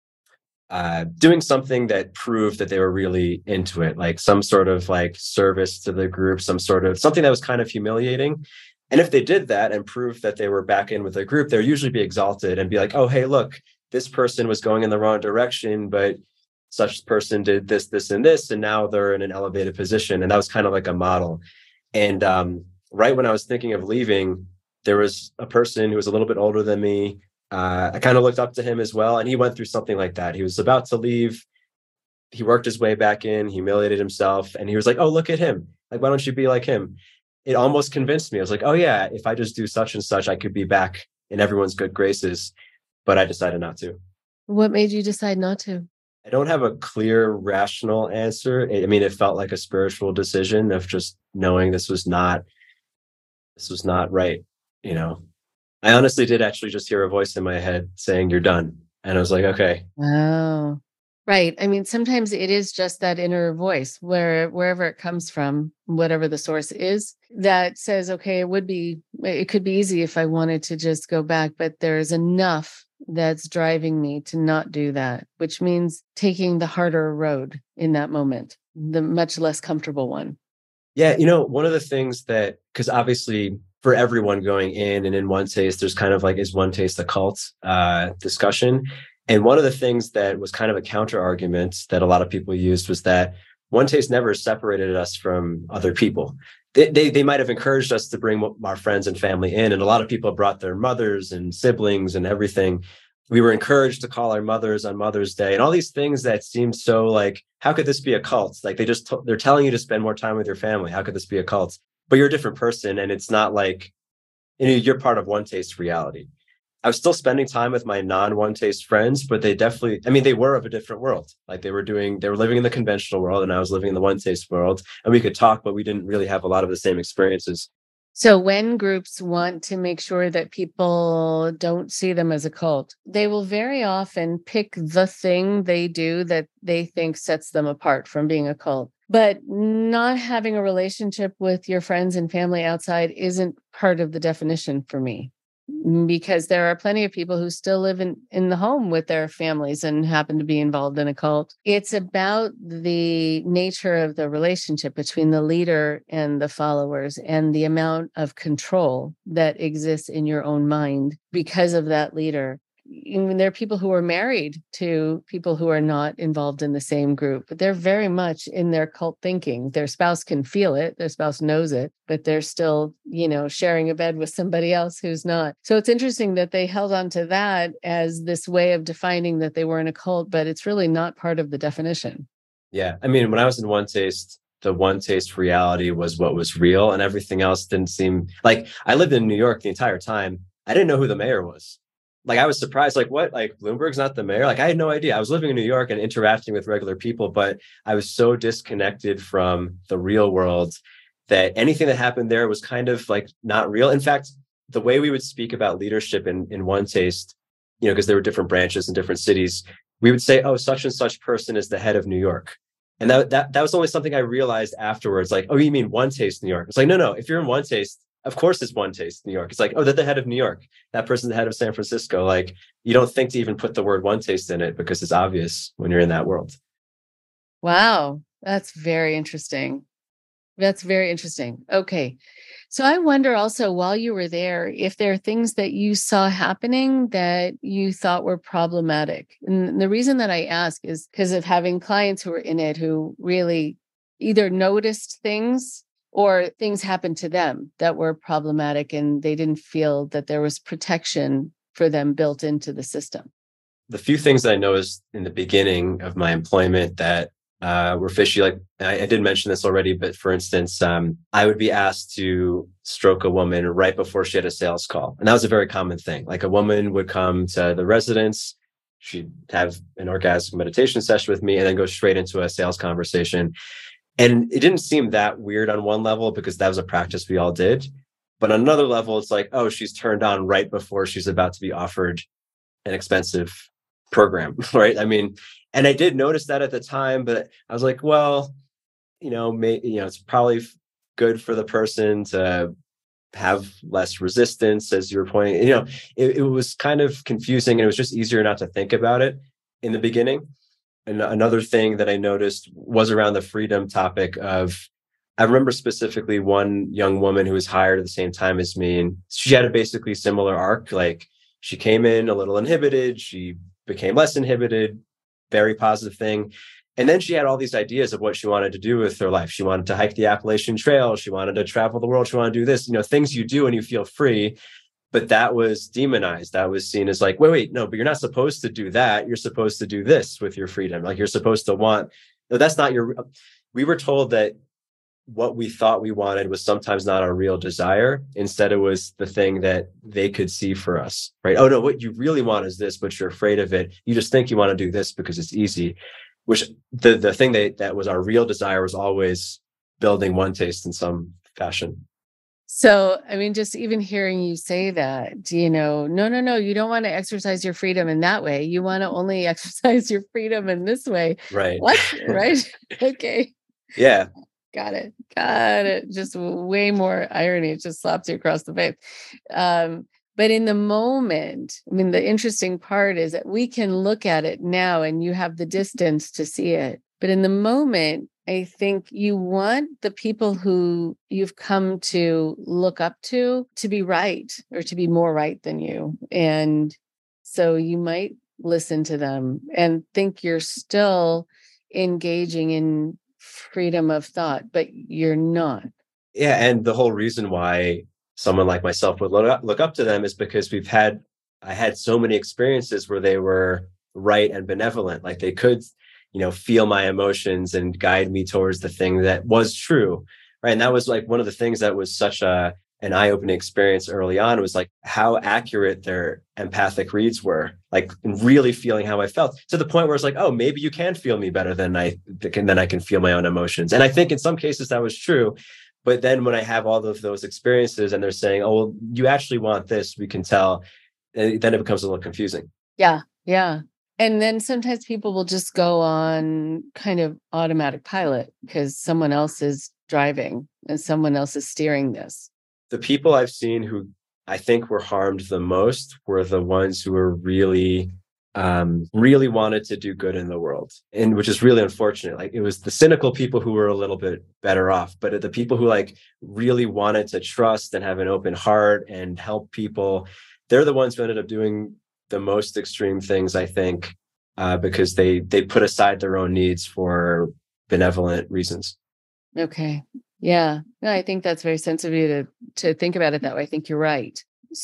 uh, doing something that proved that they were really into it, like some sort of like service to the group, some sort of something that was kind of humiliating. And if they did that and proved that they were back in with the group, they'd usually be exalted and be like, oh, hey, look, this person was going in the wrong direction, but such person did this, this, and this, and now they're in an elevated position. And that was kind of like a model. And um, right when I was thinking of leaving, there was a person who was a little bit older than me. Uh, I kind of looked up to him as well. And he went through something like that. He was about to leave. He worked his way back in, humiliated himself. And he was like, oh, look at him. Like, why don't you be like him? It almost convinced me. I was like, oh, yeah, if I just do such and such, I could be back in everyone's good graces. But I decided not to. What made you decide not to? I don't have a clear, rational answer. I mean, it felt like a spiritual decision of just knowing this was not, this was not right. You know, I honestly did actually just hear a voice in my head saying, you're done. And I was like, okay. Wow. Right. I mean, sometimes it is just that inner voice, where wherever it comes from, whatever the source is, that says, okay, it would be, it could be easy if I wanted to just go back, but there's enough that's driving me to not do that, which means taking the harder road in that moment, the much less comfortable one. Yeah. You know, one of the things that, because obviously for everyone going in and in One Taste, there's kind of like, is One Taste a cult uh, discussion? And one of the things that was kind of a counter argument that a lot of people used was that One Taste never separated us from other people. They, they, they might have encouraged us to bring our friends and family in. And a lot of people brought their mothers and siblings and everything. We were encouraged to call our mothers on Mother's Day and all these things that seemed so like, how could this be a cult? Like they just, t- they're telling you to spend more time with your family. How could this be a cult? But you're a different person. And it's not like, you know, you're part of One Taste reality. I was still spending time with my non-One Taste friends, but they definitely, I mean, they were of a different world. Like they were doing, they were living in the conventional world and I was living in the One Taste world, and we could talk, but we didn't really have a lot of the same experiences. So when groups want to make sure that people don't see them as a cult, they will very often pick the thing they do that they think sets them apart from being a cult. But not having a relationship with your friends and family outside isn't part of the definition for me. Because there are plenty of people who still live in, in the home with their families and happen to be involved in a cult. It's about the nature of the relationship between the leader and the followers and the amount of control that exists in your own mind because of that leader. I mean, there are people who are married to people who are not involved in the same group, but they're very much in their cult thinking. Their spouse can feel it, their spouse knows it, but they're still, you know, sharing a bed with somebody else who's not. So it's interesting that they held on to that as this way of defining that they were in a cult, but it's really not part of the definition. Yeah. I mean, when I was in One Taste, the One Taste reality was what was real, and everything else didn't seem like. I lived in New York the entire time. I didn't know who the mayor was. Like, I was surprised, like, what, like, Bloomberg's not the mayor? Like, I had no idea. I was living in New York and interacting with regular people, but I was so disconnected from the real world that anything that happened there was kind of like not real. In fact, the way we would speak about leadership in, in One Taste, you know, because there were different branches in different cities, we would say, oh, such and such person is the head of New York. And that, that, that was only something I realized afterwards. Like, oh, you mean One Taste New York? It's like, no, no, if you're in One Taste, of course it's One Taste New York. It's like, oh, they're the head of New York. That person's the head of San Francisco. Like, you don't think to even put the word One Taste in it because it's obvious when you're in that world. Wow. That's very interesting. That's very interesting. Okay. So I wonder also, while you were there, if there are things that you saw happening that you thought were problematic. And the reason that I ask is because of having clients who were in it who really either noticed things or things happened to them that were problematic and they didn't feel that there was protection for them built into the system. The few things that I noticed in the beginning of my employment that uh, were fishy, like I, I did mention this already, but for instance, um, I would be asked to stroke a woman right before she had a sales call. And that was a very common thing. Like, a woman would come to the residence, she'd have an orgasmic meditation session with me, and then go straight into a sales conversation. And it didn't seem that weird on one level because that was a practice we all did. But on another level, it's like, oh, she's turned on right before she's about to be offered an expensive program, right? I mean, and I did notice that at the time, but I was like, well, you know, may, you know, it's probably good for the person to have less resistance, as you were pointing. You know, it, it was kind of confusing, and it was just easier not to think about it in the beginning. And another thing that I noticed was around the freedom topic of, I remember specifically one young woman who was hired at the same time as me, and she had a basically similar arc. Like, she came in a little inhibited, she became less inhibited, very positive thing. And then she had all these ideas of what she wanted to do with her life. She wanted to hike the Appalachian Trail. She wanted to travel the world. She wanted to do this, you know, things you do when you feel free. But that was demonized. That was seen as like, wait, wait, no, but you're not supposed to do that. You're supposed to do this with your freedom. Like, you're supposed to want, no, that's not your, we were told that what we thought we wanted was sometimes not our real desire. Instead, it was the thing that they could see for us, right? Oh no, what you really want is this, but you're afraid of it. You just think you want to do this because it's easy, which the, the thing that, that was our real desire was always building One Taste in some fashion. So, I mean, just even hearing you say that, you know, no, no, no, you don't want to exercise your freedom in that way. You want to only exercise your freedom in this way. Right. What? Right. Okay. Yeah. Got it. Got it. Just way more irony. It just slaps you across the face. Um, but in the moment, I mean, the interesting part is that we can look at it now and you have the distance to see it. But in the moment, I think you want the people who you've come to look up to to be right or to be more right than you. And so you might listen to them and think you're still engaging in freedom of thought, but you're not. Yeah. And the whole reason why someone like myself would look up, look up to them is because we've had, I had so many experiences where they were right and benevolent. Like they could, you know, feel my emotions and guide me towards the thing that was true. Right. And that was like one of the things that was such a, an eye-opening experience early on, was like how accurate their empathic reads were, like really feeling how I felt, to the point where it's like, oh, maybe you can feel me better than I can, than I can feel my own emotions. And I think in some cases that was true. But then when I have all of those experiences and they're saying, oh, well, you actually want this, we can tell, and then it becomes a little confusing. Yeah. Yeah. And then sometimes people will just go on kind of automatic pilot because someone else is driving and someone else is steering this. The people I've seen who I think were harmed the most were the ones who were really, um, really wanted to do good in the world, and which is really unfortunate. Like it was the cynical people who were a little bit better off, but the people who like really wanted to trust and have an open heart and help people, they're the ones who ended up doing the most extreme things, I think, uh, because they they put aside their own needs for benevolent reasons. Okay. Yeah. No, I think that's very sensitive of you to, to think about it that way. I think you're right.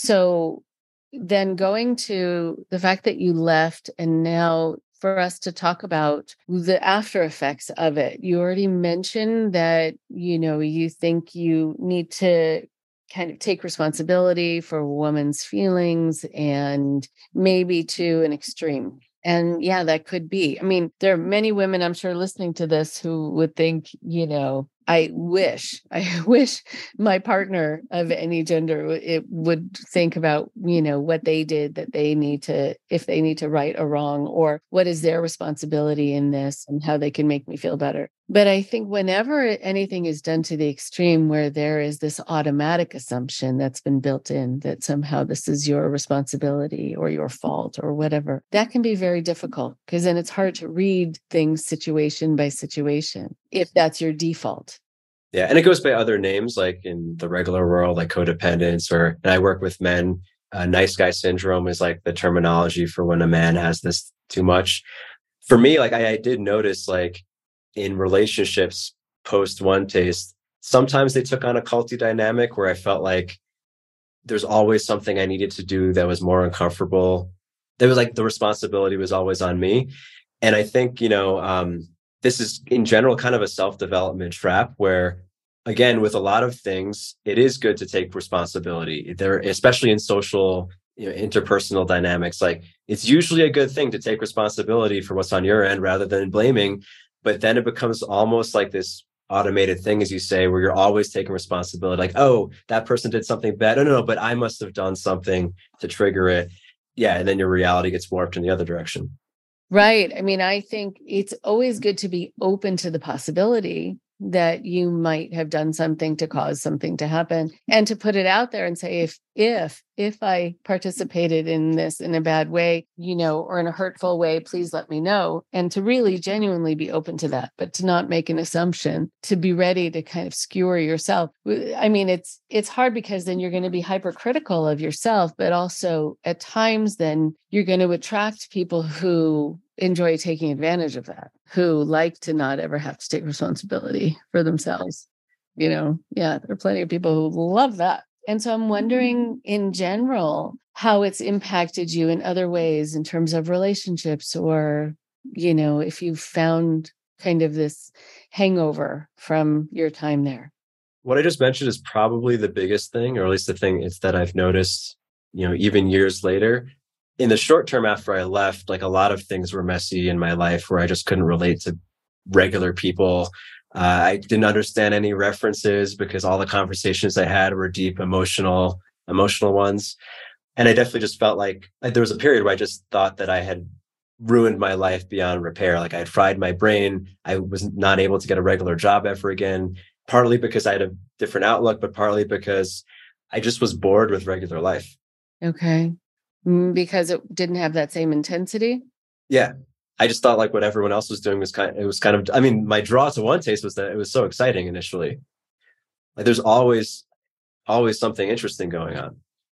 So then going to the fact that you left, and now for us to talk about the after effects of it, you already mentioned that, you know, you think you need to kind of take responsibility for a woman's feelings, and maybe to an extreme. And yeah, that could be. I mean, there are many women, I'm sure, listening to this who would think, you know, I wish, I wish my partner of any gender it would think about, you know, what they did, that they need to, if they need to right or wrong, or what is their responsibility in this and how they can make me feel better. But I think whenever anything is done to the extreme where there is this automatic assumption that's been built in that somehow this is your responsibility or your fault or whatever, that can be very difficult, because then it's hard to read things situation by situation if that's your default. Yeah. And it goes by other names, like in the regular world, like codependence, or, and I work with men, uh, nice guy syndrome is like the terminology for when a man has this too much. For me, like I, I did notice, like in relationships post One Taste, sometimes they took on a culty dynamic where I felt like there's always something I needed to do that was more uncomfortable. There was like the responsibility was always on me. And I think, you know, um, this is in general kind of a self-development trap where, again, with a lot of things, it is good to take responsibility there, especially in social, you know, interpersonal dynamics. Like it's usually a good thing to take responsibility for what's on your end rather than blaming. But then it becomes almost like this automated thing, as you say, where you're always taking responsibility. Like, oh, that person did something bad. No, no, no, but I must have done something to trigger it. Yeah. And then your reality gets warped in the other direction. Right. I mean, I think it's always good to be open to the possibility that you might have done something to cause something to happen, and to put it out there and say, if, if, if I participated in this in a bad way, you know, or in a hurtful way, please let me know. And to really genuinely be open to that, but to not make an assumption, to be ready to kind of skewer yourself. I mean, it's, it's hard because then you're going to be hypercritical of yourself, but also at times then you're going to attract people who enjoy taking advantage of that, who like to not ever have to take responsibility for themselves. You know, yeah, there are plenty of people who love that. And so I'm wondering in general how it's impacted you in other ways in terms of relationships, or, you know, if you've found kind of this hangover from your time there. What I just mentioned is probably the biggest thing, or at least the thing is that I've noticed, you know, even years later. In the short term after I left, like a lot of things were messy in my life where I just couldn't relate to regular people. Uh, I didn't understand any references because all the conversations I had were deep, emotional, emotional ones. And I definitely just felt like, like there was a period where I just thought that I had ruined my life beyond repair. Like I had fried my brain. I was not able to get a regular job ever again, partly because I had a different outlook, but partly because I just was bored with regular life. Okay. Because it didn't have that same intensity? Yeah. I just thought like what everyone else was doing was kind of, it was kind of, I mean, my draw to One Taste was that it was so exciting initially. Like there's always, always something interesting going on.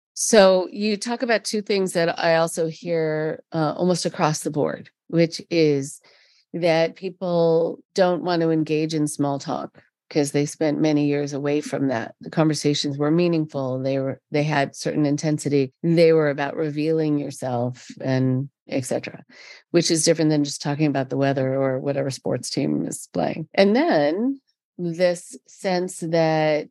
So you talk about two things that I also hear uh, almost across the board, which is that people don't want to engage in small talk because they spent many years away from that. The conversations were meaningful. They were, they had certain intensity. They were about revealing yourself and et cetera, which is different than just talking about the weather or whatever sports team is playing. And then this sense that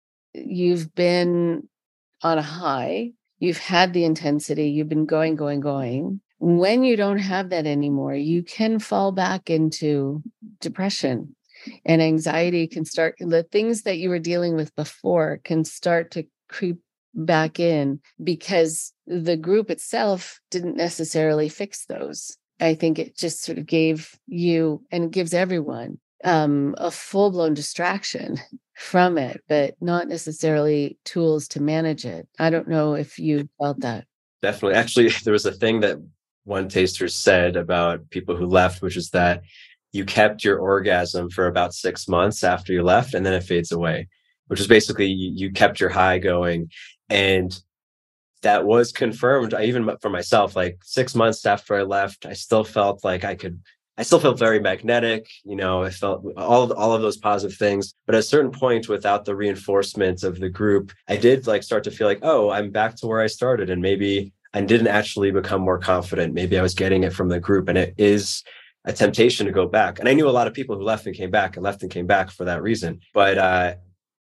you've been on a high, you've had the intensity, you've been going, going, going. When you don't have that anymore, you can fall back into depression. And anxiety can start, the things that you were dealing with before can start to creep back in because the group itself didn't necessarily fix those. I think it just sort of gave you, and it gives everyone, um, a full-blown distraction from it, but not necessarily tools to manage it. I don't know if you felt that. Definitely. Actually, there was a thing that one taster said about people who left, which is that you kept your orgasm for about six months after you left, and then it fades away, which is basically you, you kept your high going. And that was confirmed. I, even for myself, like six months after I left, I still felt like I could, I still felt very magnetic. You know, I felt all, all of those positive things. But at a certain point, without the reinforcement of the group, I did like start to feel like, oh, I'm back to where I started. And maybe I didn't actually become more confident. Maybe I was getting it from the group. And it is a temptation to go back. And I knew a lot of people who left and came back and left and came back for that reason. But uh,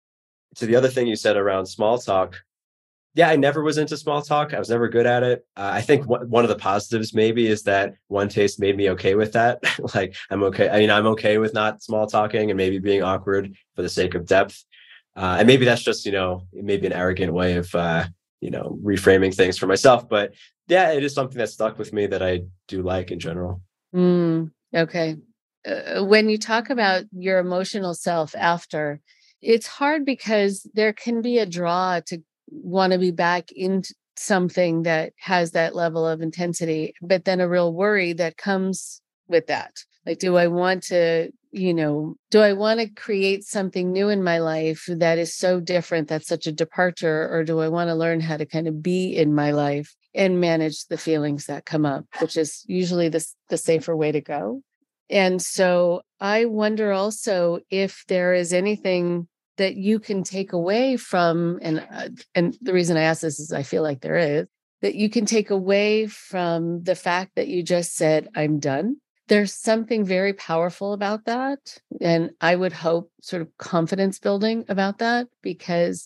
to the other thing you said around small talk, yeah, I never was into small talk. I was never good at it. Uh, I think w- one of the positives maybe is that One Taste made me okay with that. Like I'm okay. I mean, I'm okay with not small talking and maybe being awkward for the sake of depth. Uh, and maybe that's just, you know, maybe an arrogant way of, uh, you know, reframing things for myself. But yeah, it is something that stuck with me that I do like in general. Mm, okay. Uh, when you talk about your emotional self after, it's hard because there can be a draw to want to be back in something that has that level of intensity, but then a real worry that comes with that. Like, do I want to, you know, do I want to create something new in my life that is so different, that's such a departure, or do I want to learn how to kind of be in my life and manage the feelings that come up, which is usually the, the safer way to go. And so I wonder also if there is anything that you can take away from, and uh, and the reason I ask this is I feel like there is, that you can take away from the fact that you just said, I'm done. There's something very powerful about that. And I would hope sort of confidence building about that, because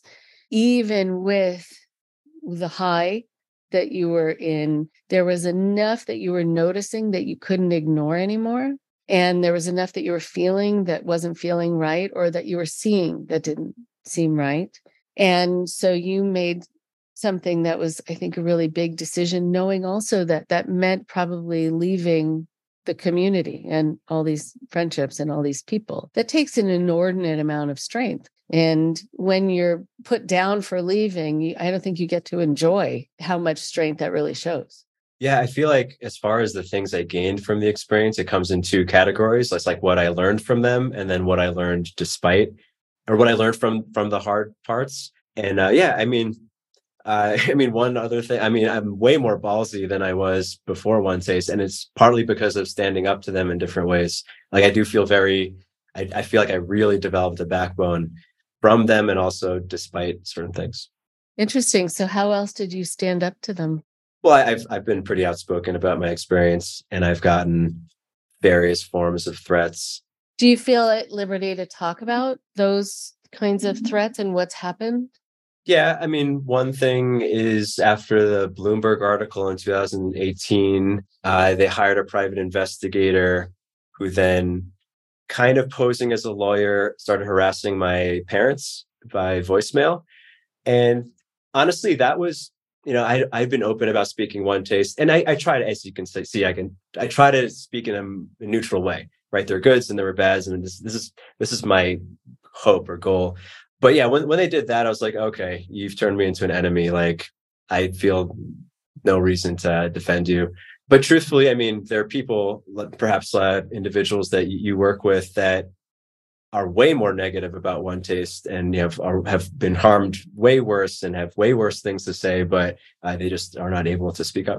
even with the high that you were in, there was enough that you were noticing that you couldn't ignore anymore. And there was enough that you were feeling that wasn't feeling right, or that you were seeing that didn't seem right. And so you made something that was, I think, a really big decision, knowing also that that meant probably leaving the community and all these friendships and all these people. That takes an inordinate amount of strength. And when you're put down for leaving, you, I don't think you get to enjoy how much strength that really shows. Yeah, I feel like as far as the things I gained from the experience, it comes in two categories. It's like what I learned from them, and then what I learned despite, or what I learned from from the hard parts. And uh, yeah, I mean, uh, I mean, one other thing, I mean, I'm way more ballsy than I was before One Taste, and it's partly because of standing up to them in different ways. Like I do feel very, I, I feel like I really developed a backbone from them, and also despite certain things. Interesting. So how else did you stand up to them? Well, I've I've been pretty outspoken about my experience, and I've gotten various forms of threats. Do you feel at liberty to talk about those kinds of threats and what's happened? Yeah, I mean, one thing is after the Bloomberg article in two thousand eighteen, uh, they hired a private investigator who then, kind of posing as a lawyer, started harassing my parents by voicemail. And honestly, that was, you know, I, I've been open about speaking One Taste, and I, I try to, as you can see, I can, I try to speak in a, a neutral way, right? There are goods and there are bads, and this, this is, this is my hope or goal. But yeah, when, when they did that, I was like, okay, you've turned me into an enemy. Like, I feel no reason to defend you. But truthfully, I mean, there are people, perhaps uh, individuals that you work with that are way more negative about One Taste, and you have are, have been harmed way worse and have way worse things to say, but uh, they just are not able to speak up.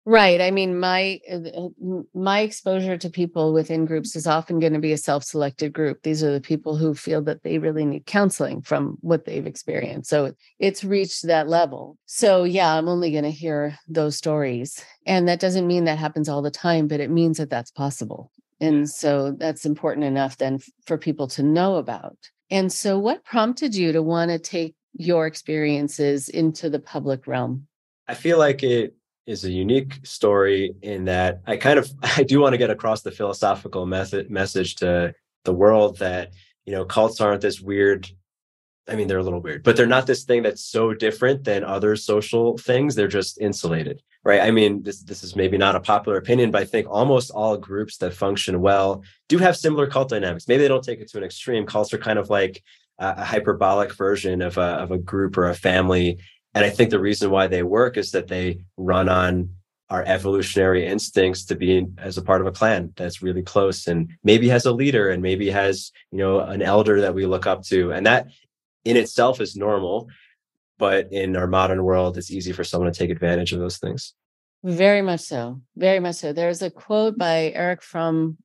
Right. I mean, my uh, my exposure to people within groups is often going to be a self-selected group. These are the people who feel that they really need counseling from what they've experienced. So it's reached that level. So yeah, I'm only going to hear those stories. And that doesn't mean that happens all the time, but it means that that's possible. And so that's important enough then for people to know about. And so what prompted you to want to take your experiences into the public realm? I feel like it is a unique story in that I kind of, I do want to get across the philosophical method message to the world that, you know, cults aren't this weird, I mean, they're a little weird, but they're not this thing that's so different than other social things. They're just insulated, right? I mean, this, this is maybe not a popular opinion, but I think almost all groups that function well do have similar cult dynamics. Maybe they don't take it to an extreme. Cults are kind of like a, a hyperbolic version of a, of a group or a family. And I think the reason why they work is that they run on our evolutionary instincts to be as a part of a clan that's really close and maybe has a leader and maybe has, you know, an elder that we look up to. And that in itself is normal. But in our modern world, it's easy for someone to take advantage of those things. Very much so. Very much so. There's a quote by Eric Fromm,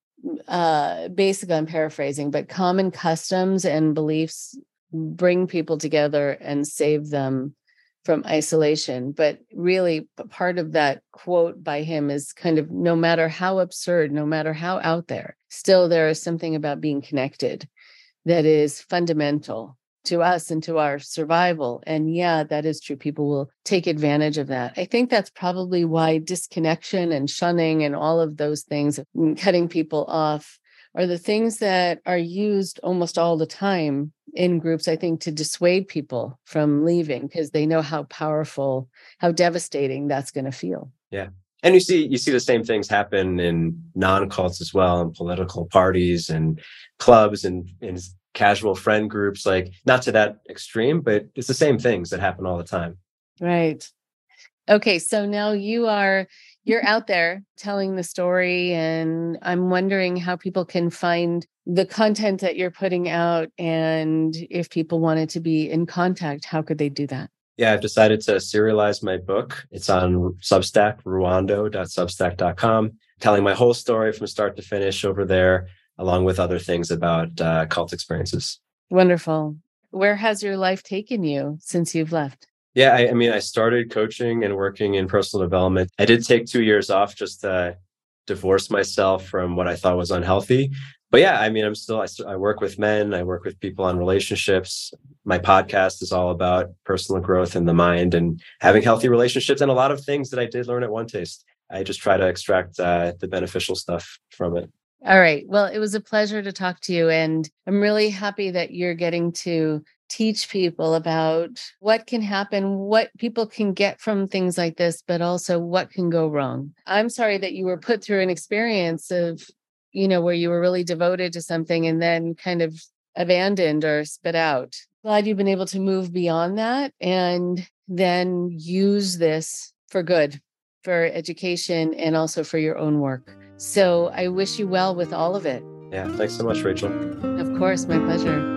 uh, basically I'm paraphrasing, but common customs and beliefs bring people together and save them from isolation. But really, part of that quote by him is kind of no matter how absurd, no matter how out there, still there is something about being connected that is fundamental to us and to our survival. And yeah, that is true. People will take advantage of that. I think that's probably why disconnection and shunning and all of those things, cutting people off, are the things that are used almost all the time in groups, I think, to dissuade people from leaving because they know how powerful, how devastating that's going to feel. Yeah. And you see, you see the same things happen in non-cults as well, in political parties and clubs and, and casual friend groups, like not to that extreme, but it's the same things that happen all the time. Right. Okay. So now you are, you're out there telling the story, and I'm wondering how people can find the content that you're putting out. And if people wanted to be in contact, how could they do that? Yeah, I've decided to serialize my book. It's on Substack, ruando dot substack dot com, telling my whole story from start to finish over there, along with other things about uh, cult experiences. Wonderful. Where has your life taken you since you've left? Yeah, I, I mean, I started coaching and working in personal development. I did take two years off just to divorce myself from what I thought was unhealthy. But yeah, I mean, I'm still, I, I work with men. I work with people on relationships. My podcast is all about personal growth in the mind and having healthy relationships, and a lot of things that I did learn at One Taste. I just try to extract uh, the beneficial stuff from it. All right. Well, it was a pleasure to talk to you. And I'm really happy that you're getting to teach people about what can happen, what people can get from things like this, but also what can go wrong. I'm sorry that you were put through an experience of, you know, where you were really devoted to something and then kind of abandoned or spit out. Glad you've been able to move beyond that and then use this for good, for education and also for your own work. So I wish you well with all of it. Yeah, thanks so much, Rachel. Of course, my pleasure.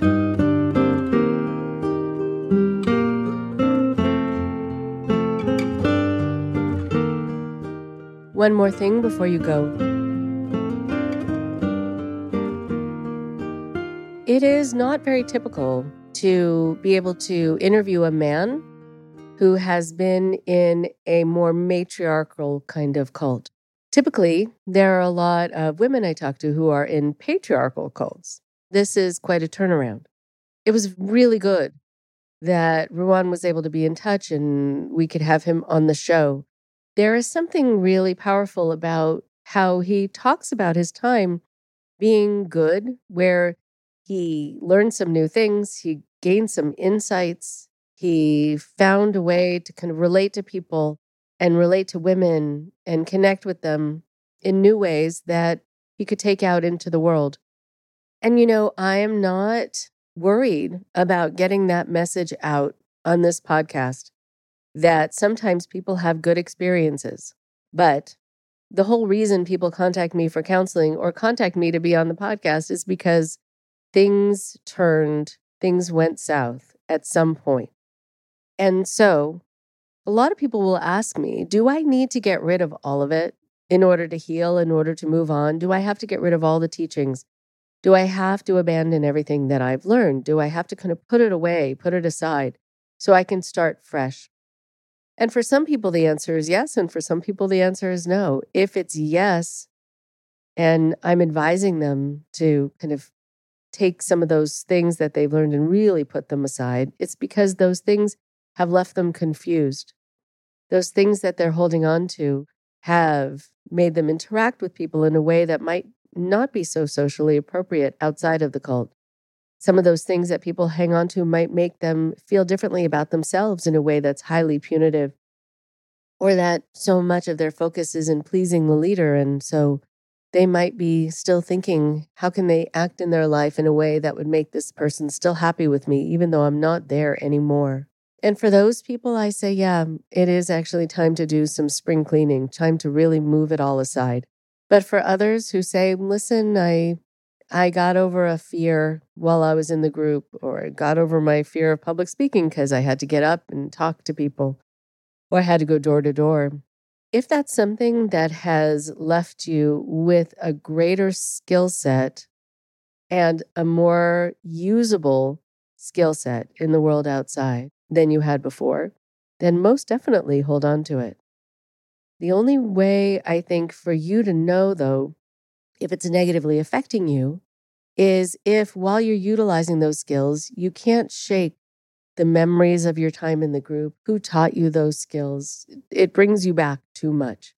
One more thing before you go. It is not very typical to be able to interview a man who has been in a more matriarchal kind of cult. Typically, there are a lot of women I talk to who are in patriarchal cults. This is quite a turnaround. It was really good that Ruwan was able to be in touch and we could have him on the show. There is something really powerful about how he talks about his time being good, where he learned some new things, he gained some insights, he found a way to kind of relate to people and relate to women and connect with them in new ways that he could take out into the world. And, you know, I am not worried about getting that message out on this podcast, that sometimes people have good experiences. But the whole reason people contact me for counseling or contact me to be on the podcast is because things turned, things went south at some point. And so A lot of people will ask me, do I need to get rid of all of it in order to heal, in order to move on? Do I have to get rid of all the teachings? Do I have to abandon everything that I've learned? Do I have to kind of put it away, put it aside so I can start fresh? And for some people, the answer is yes. And for some people, the answer is no. If it's yes, and I'm advising them to kind of take some of those things that they've learned and really put them aside, it's because those things have left them confused. Those things that they're holding on to have made them interact with people in a way that might not be so socially appropriate outside of the cult. Some of those things that people hang on to might make them feel differently about themselves in a way that's highly punitive, or that so much of their focus is in pleasing the leader. And so they might be still thinking, how can they act in their life in a way that would make this person still happy with me, even though I'm not there anymore? And for those people, I say, yeah, it is actually time to do some spring cleaning, time to really move it all aside. But for others who say, listen, I I got over a fear while I was in the group, or I got over my fear of public speaking because I had to get up and talk to people, or I had to go door to door. If that's something that has left you with a greater skill set and a more usable skill set in the world outside than you had before, then most definitely hold on to it. The only way I think for you to know, though, if it's negatively affecting you, is if while you're utilizing those skills, you can't shake the memories of your time in the group, who taught you those skills. It brings you back too much.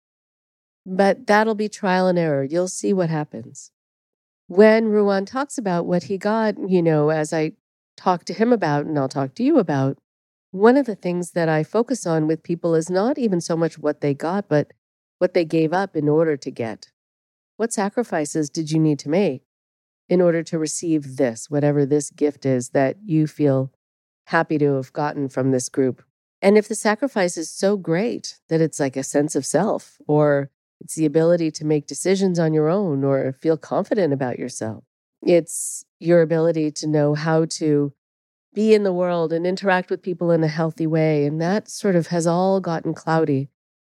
But that'll be trial and error. You'll see what happens. When Ruwan talks about what he got, you know, as I talk to him about, and I'll talk to you about, one of the things that I focus on with people is not even so much what they got, but what they gave up in order to get. What sacrifices did you need to make in order to receive this, whatever this gift is that you feel happy to have gotten from this group? And if the sacrifice is so great that it's like a sense of self, or it's the ability to make decisions on your own or feel confident about yourself, it's your ability to know how to be in the world and interact with people in a healthy way, and that sort of has all gotten cloudy,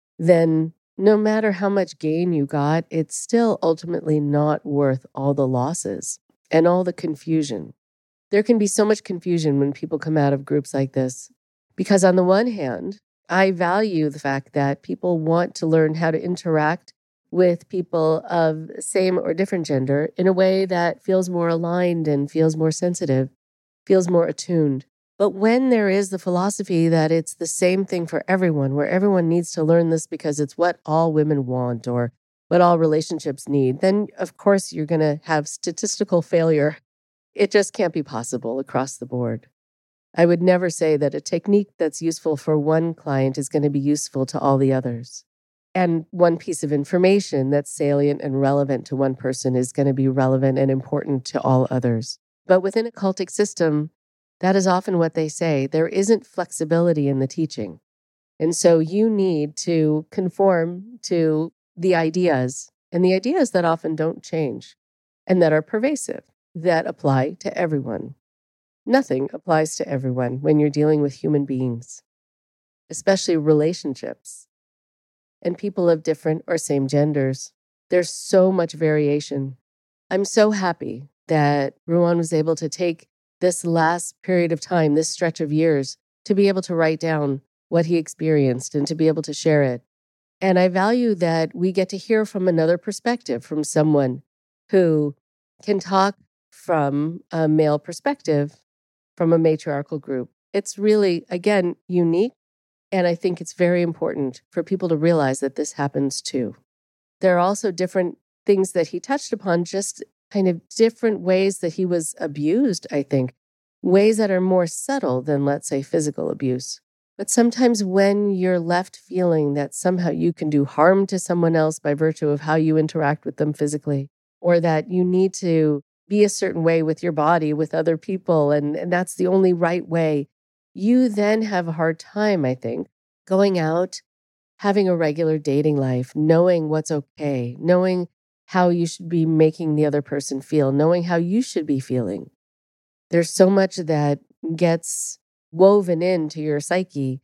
then no matter how much gain you got, it's still ultimately not worth all the losses and all the confusion. There can be so much confusion when people come out of groups like this, because on the one hand, I value the fact that people want to learn how to interact with people of same or different gender in a way that feels more aligned and feels more sensitive, feels more attuned. But when there is the philosophy that it's the same thing for everyone, where everyone needs to learn this because it's what all women want or what all relationships need, then of course you're going to have statistical failure. It just can't be possible across the board. I would never say that a technique that's useful for one client is going to be useful to all the others. And one piece of information that's salient and relevant to one person is going to be relevant and important to all others. But within a cultic system, that is often what they say. There isn't flexibility in the teaching. And so you need to conform to the ideas, and the ideas that often don't change and that are pervasive, that apply to everyone. Nothing applies to everyone when you're dealing with human beings, especially relationships and people of different or same genders. There's so much variation. I'm so happy that Ruwan was able to take this last period of time, this stretch of years, to be able to write down what he experienced and to be able to share it. And I value that we get to hear from another perspective, from someone who can talk from a male perspective, from a matriarchal group. It's really, again, unique. And I think it's very important for people to realize that this happens too. There are also different things that he touched upon, just kind of different ways that he was abused, I think, ways that are more subtle than, let's say, physical abuse. But sometimes when you're left feeling that somehow you can do harm to someone else by virtue of how you interact with them physically, or that you need to be a certain way with your body, with other people, and, and that's the only right way, you then have a hard time, I think, going out, having a regular dating life, knowing what's okay, knowing how you should be making the other person feel, knowing how you should be feeling. There's so much that gets woven into your psyche,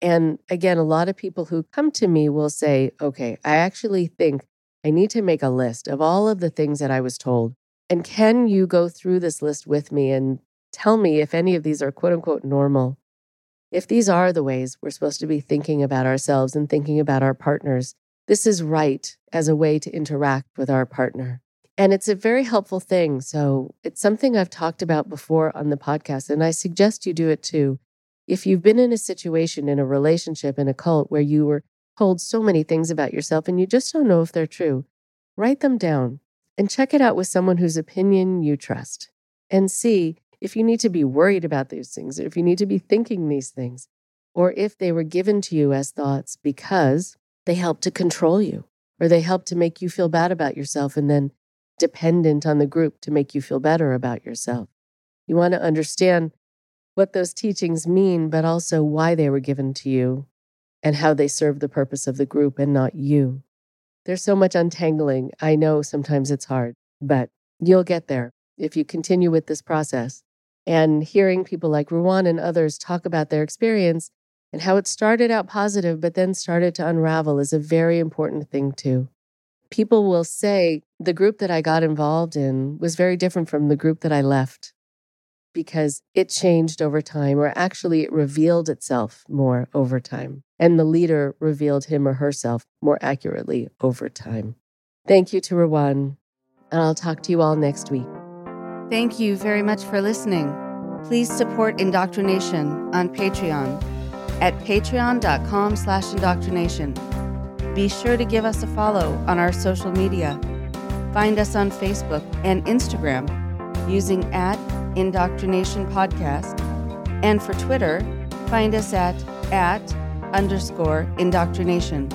And again, a lot of people who come to me will say, okay, I actually think I need to make a list of all of the things that I was told. And can you go through this list with me and tell me if any of these are quote unquote normal? If these are the ways we're supposed to be thinking about ourselves and thinking about our partners, this is right as a way to interact with our partner. And it's a very helpful thing. So it's something I've talked about before on the podcast, and I suggest you do it too. If you've been in a situation, in a relationship, in a cult where you were told so many things about yourself and you just don't know if they're true, write them down and check it out with someone whose opinion you trust and see if you need to be worried about these things, or if you need to be thinking these things, or if they were given to you as thoughts because they help to control you, or they help to make you feel bad about yourself and then dependent on the group to make you feel better about yourself. You want to understand what those teachings mean, but also why they were given to you and how they serve the purpose of the group and not you. There's so much untangling. I know sometimes it's hard, but you'll get there if you continue with this process. And hearing people like Ruwan and others talk about their experience and how it started out positive, but then started to unravel is a very important thing too. People will say the group that I got involved in was very different from the group that I left because it changed over time, or actually it revealed itself more over time. And the leader revealed him or herself more accurately over time. Thank you to Ruwan, and I'll talk to you all next week. Thank you very much for listening. Please support Indoctrination on Patreon at patreon.com slash indoctrination. Be sure to give us a follow on our social media. Find us on Facebook and Instagram using at Indoctrination Podcast. And for Twitter, find us at at underscore indoctrination.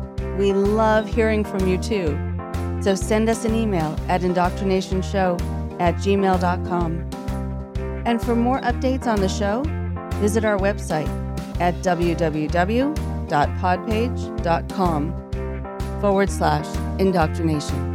We love hearing from you too. So send us an email at indoctrinationshow at gmail dot com. And for more updates on the show, visit our website at www.podpage.com forward slash indoctrination.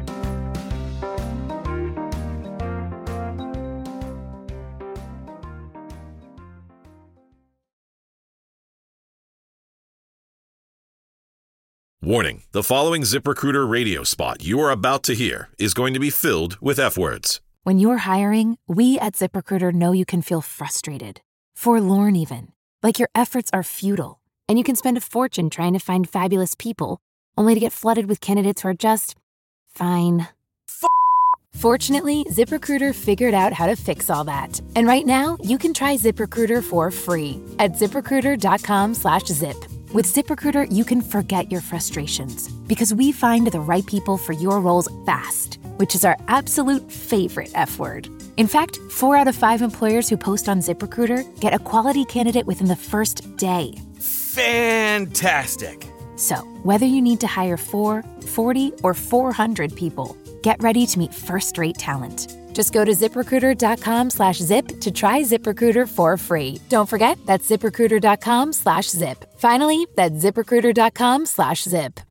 Warning, the following ZipRecruiter radio spot you are about to hear is going to be filled with F-words. When you're hiring, we at ZipRecruiter know you can feel frustrated, forlorn even, like your efforts are futile, and you can spend a fortune trying to find fabulous people, only to get flooded with candidates who are just fine. F- Fortunately, ZipRecruiter figured out how to fix all that. And right now, you can try ZipRecruiter for free at ZipRecruiter.com slash zip. With ZipRecruiter, you can forget your frustrations because we find the right people for your roles fast, which is our absolute favorite F word. In fact, four out of five employers who post on ZipRecruiter get a quality candidate within the first day. Fantastic. So, whether you need to hire four, forty, or four hundred people, get ready to meet first-rate talent. Just go to ZipRecruiter.com slash zip to try ZipRecruiter for free. Don't forget, that's ZipRecruiter.com slash zip. Finally, that's ZipRecruiter.com slash zip.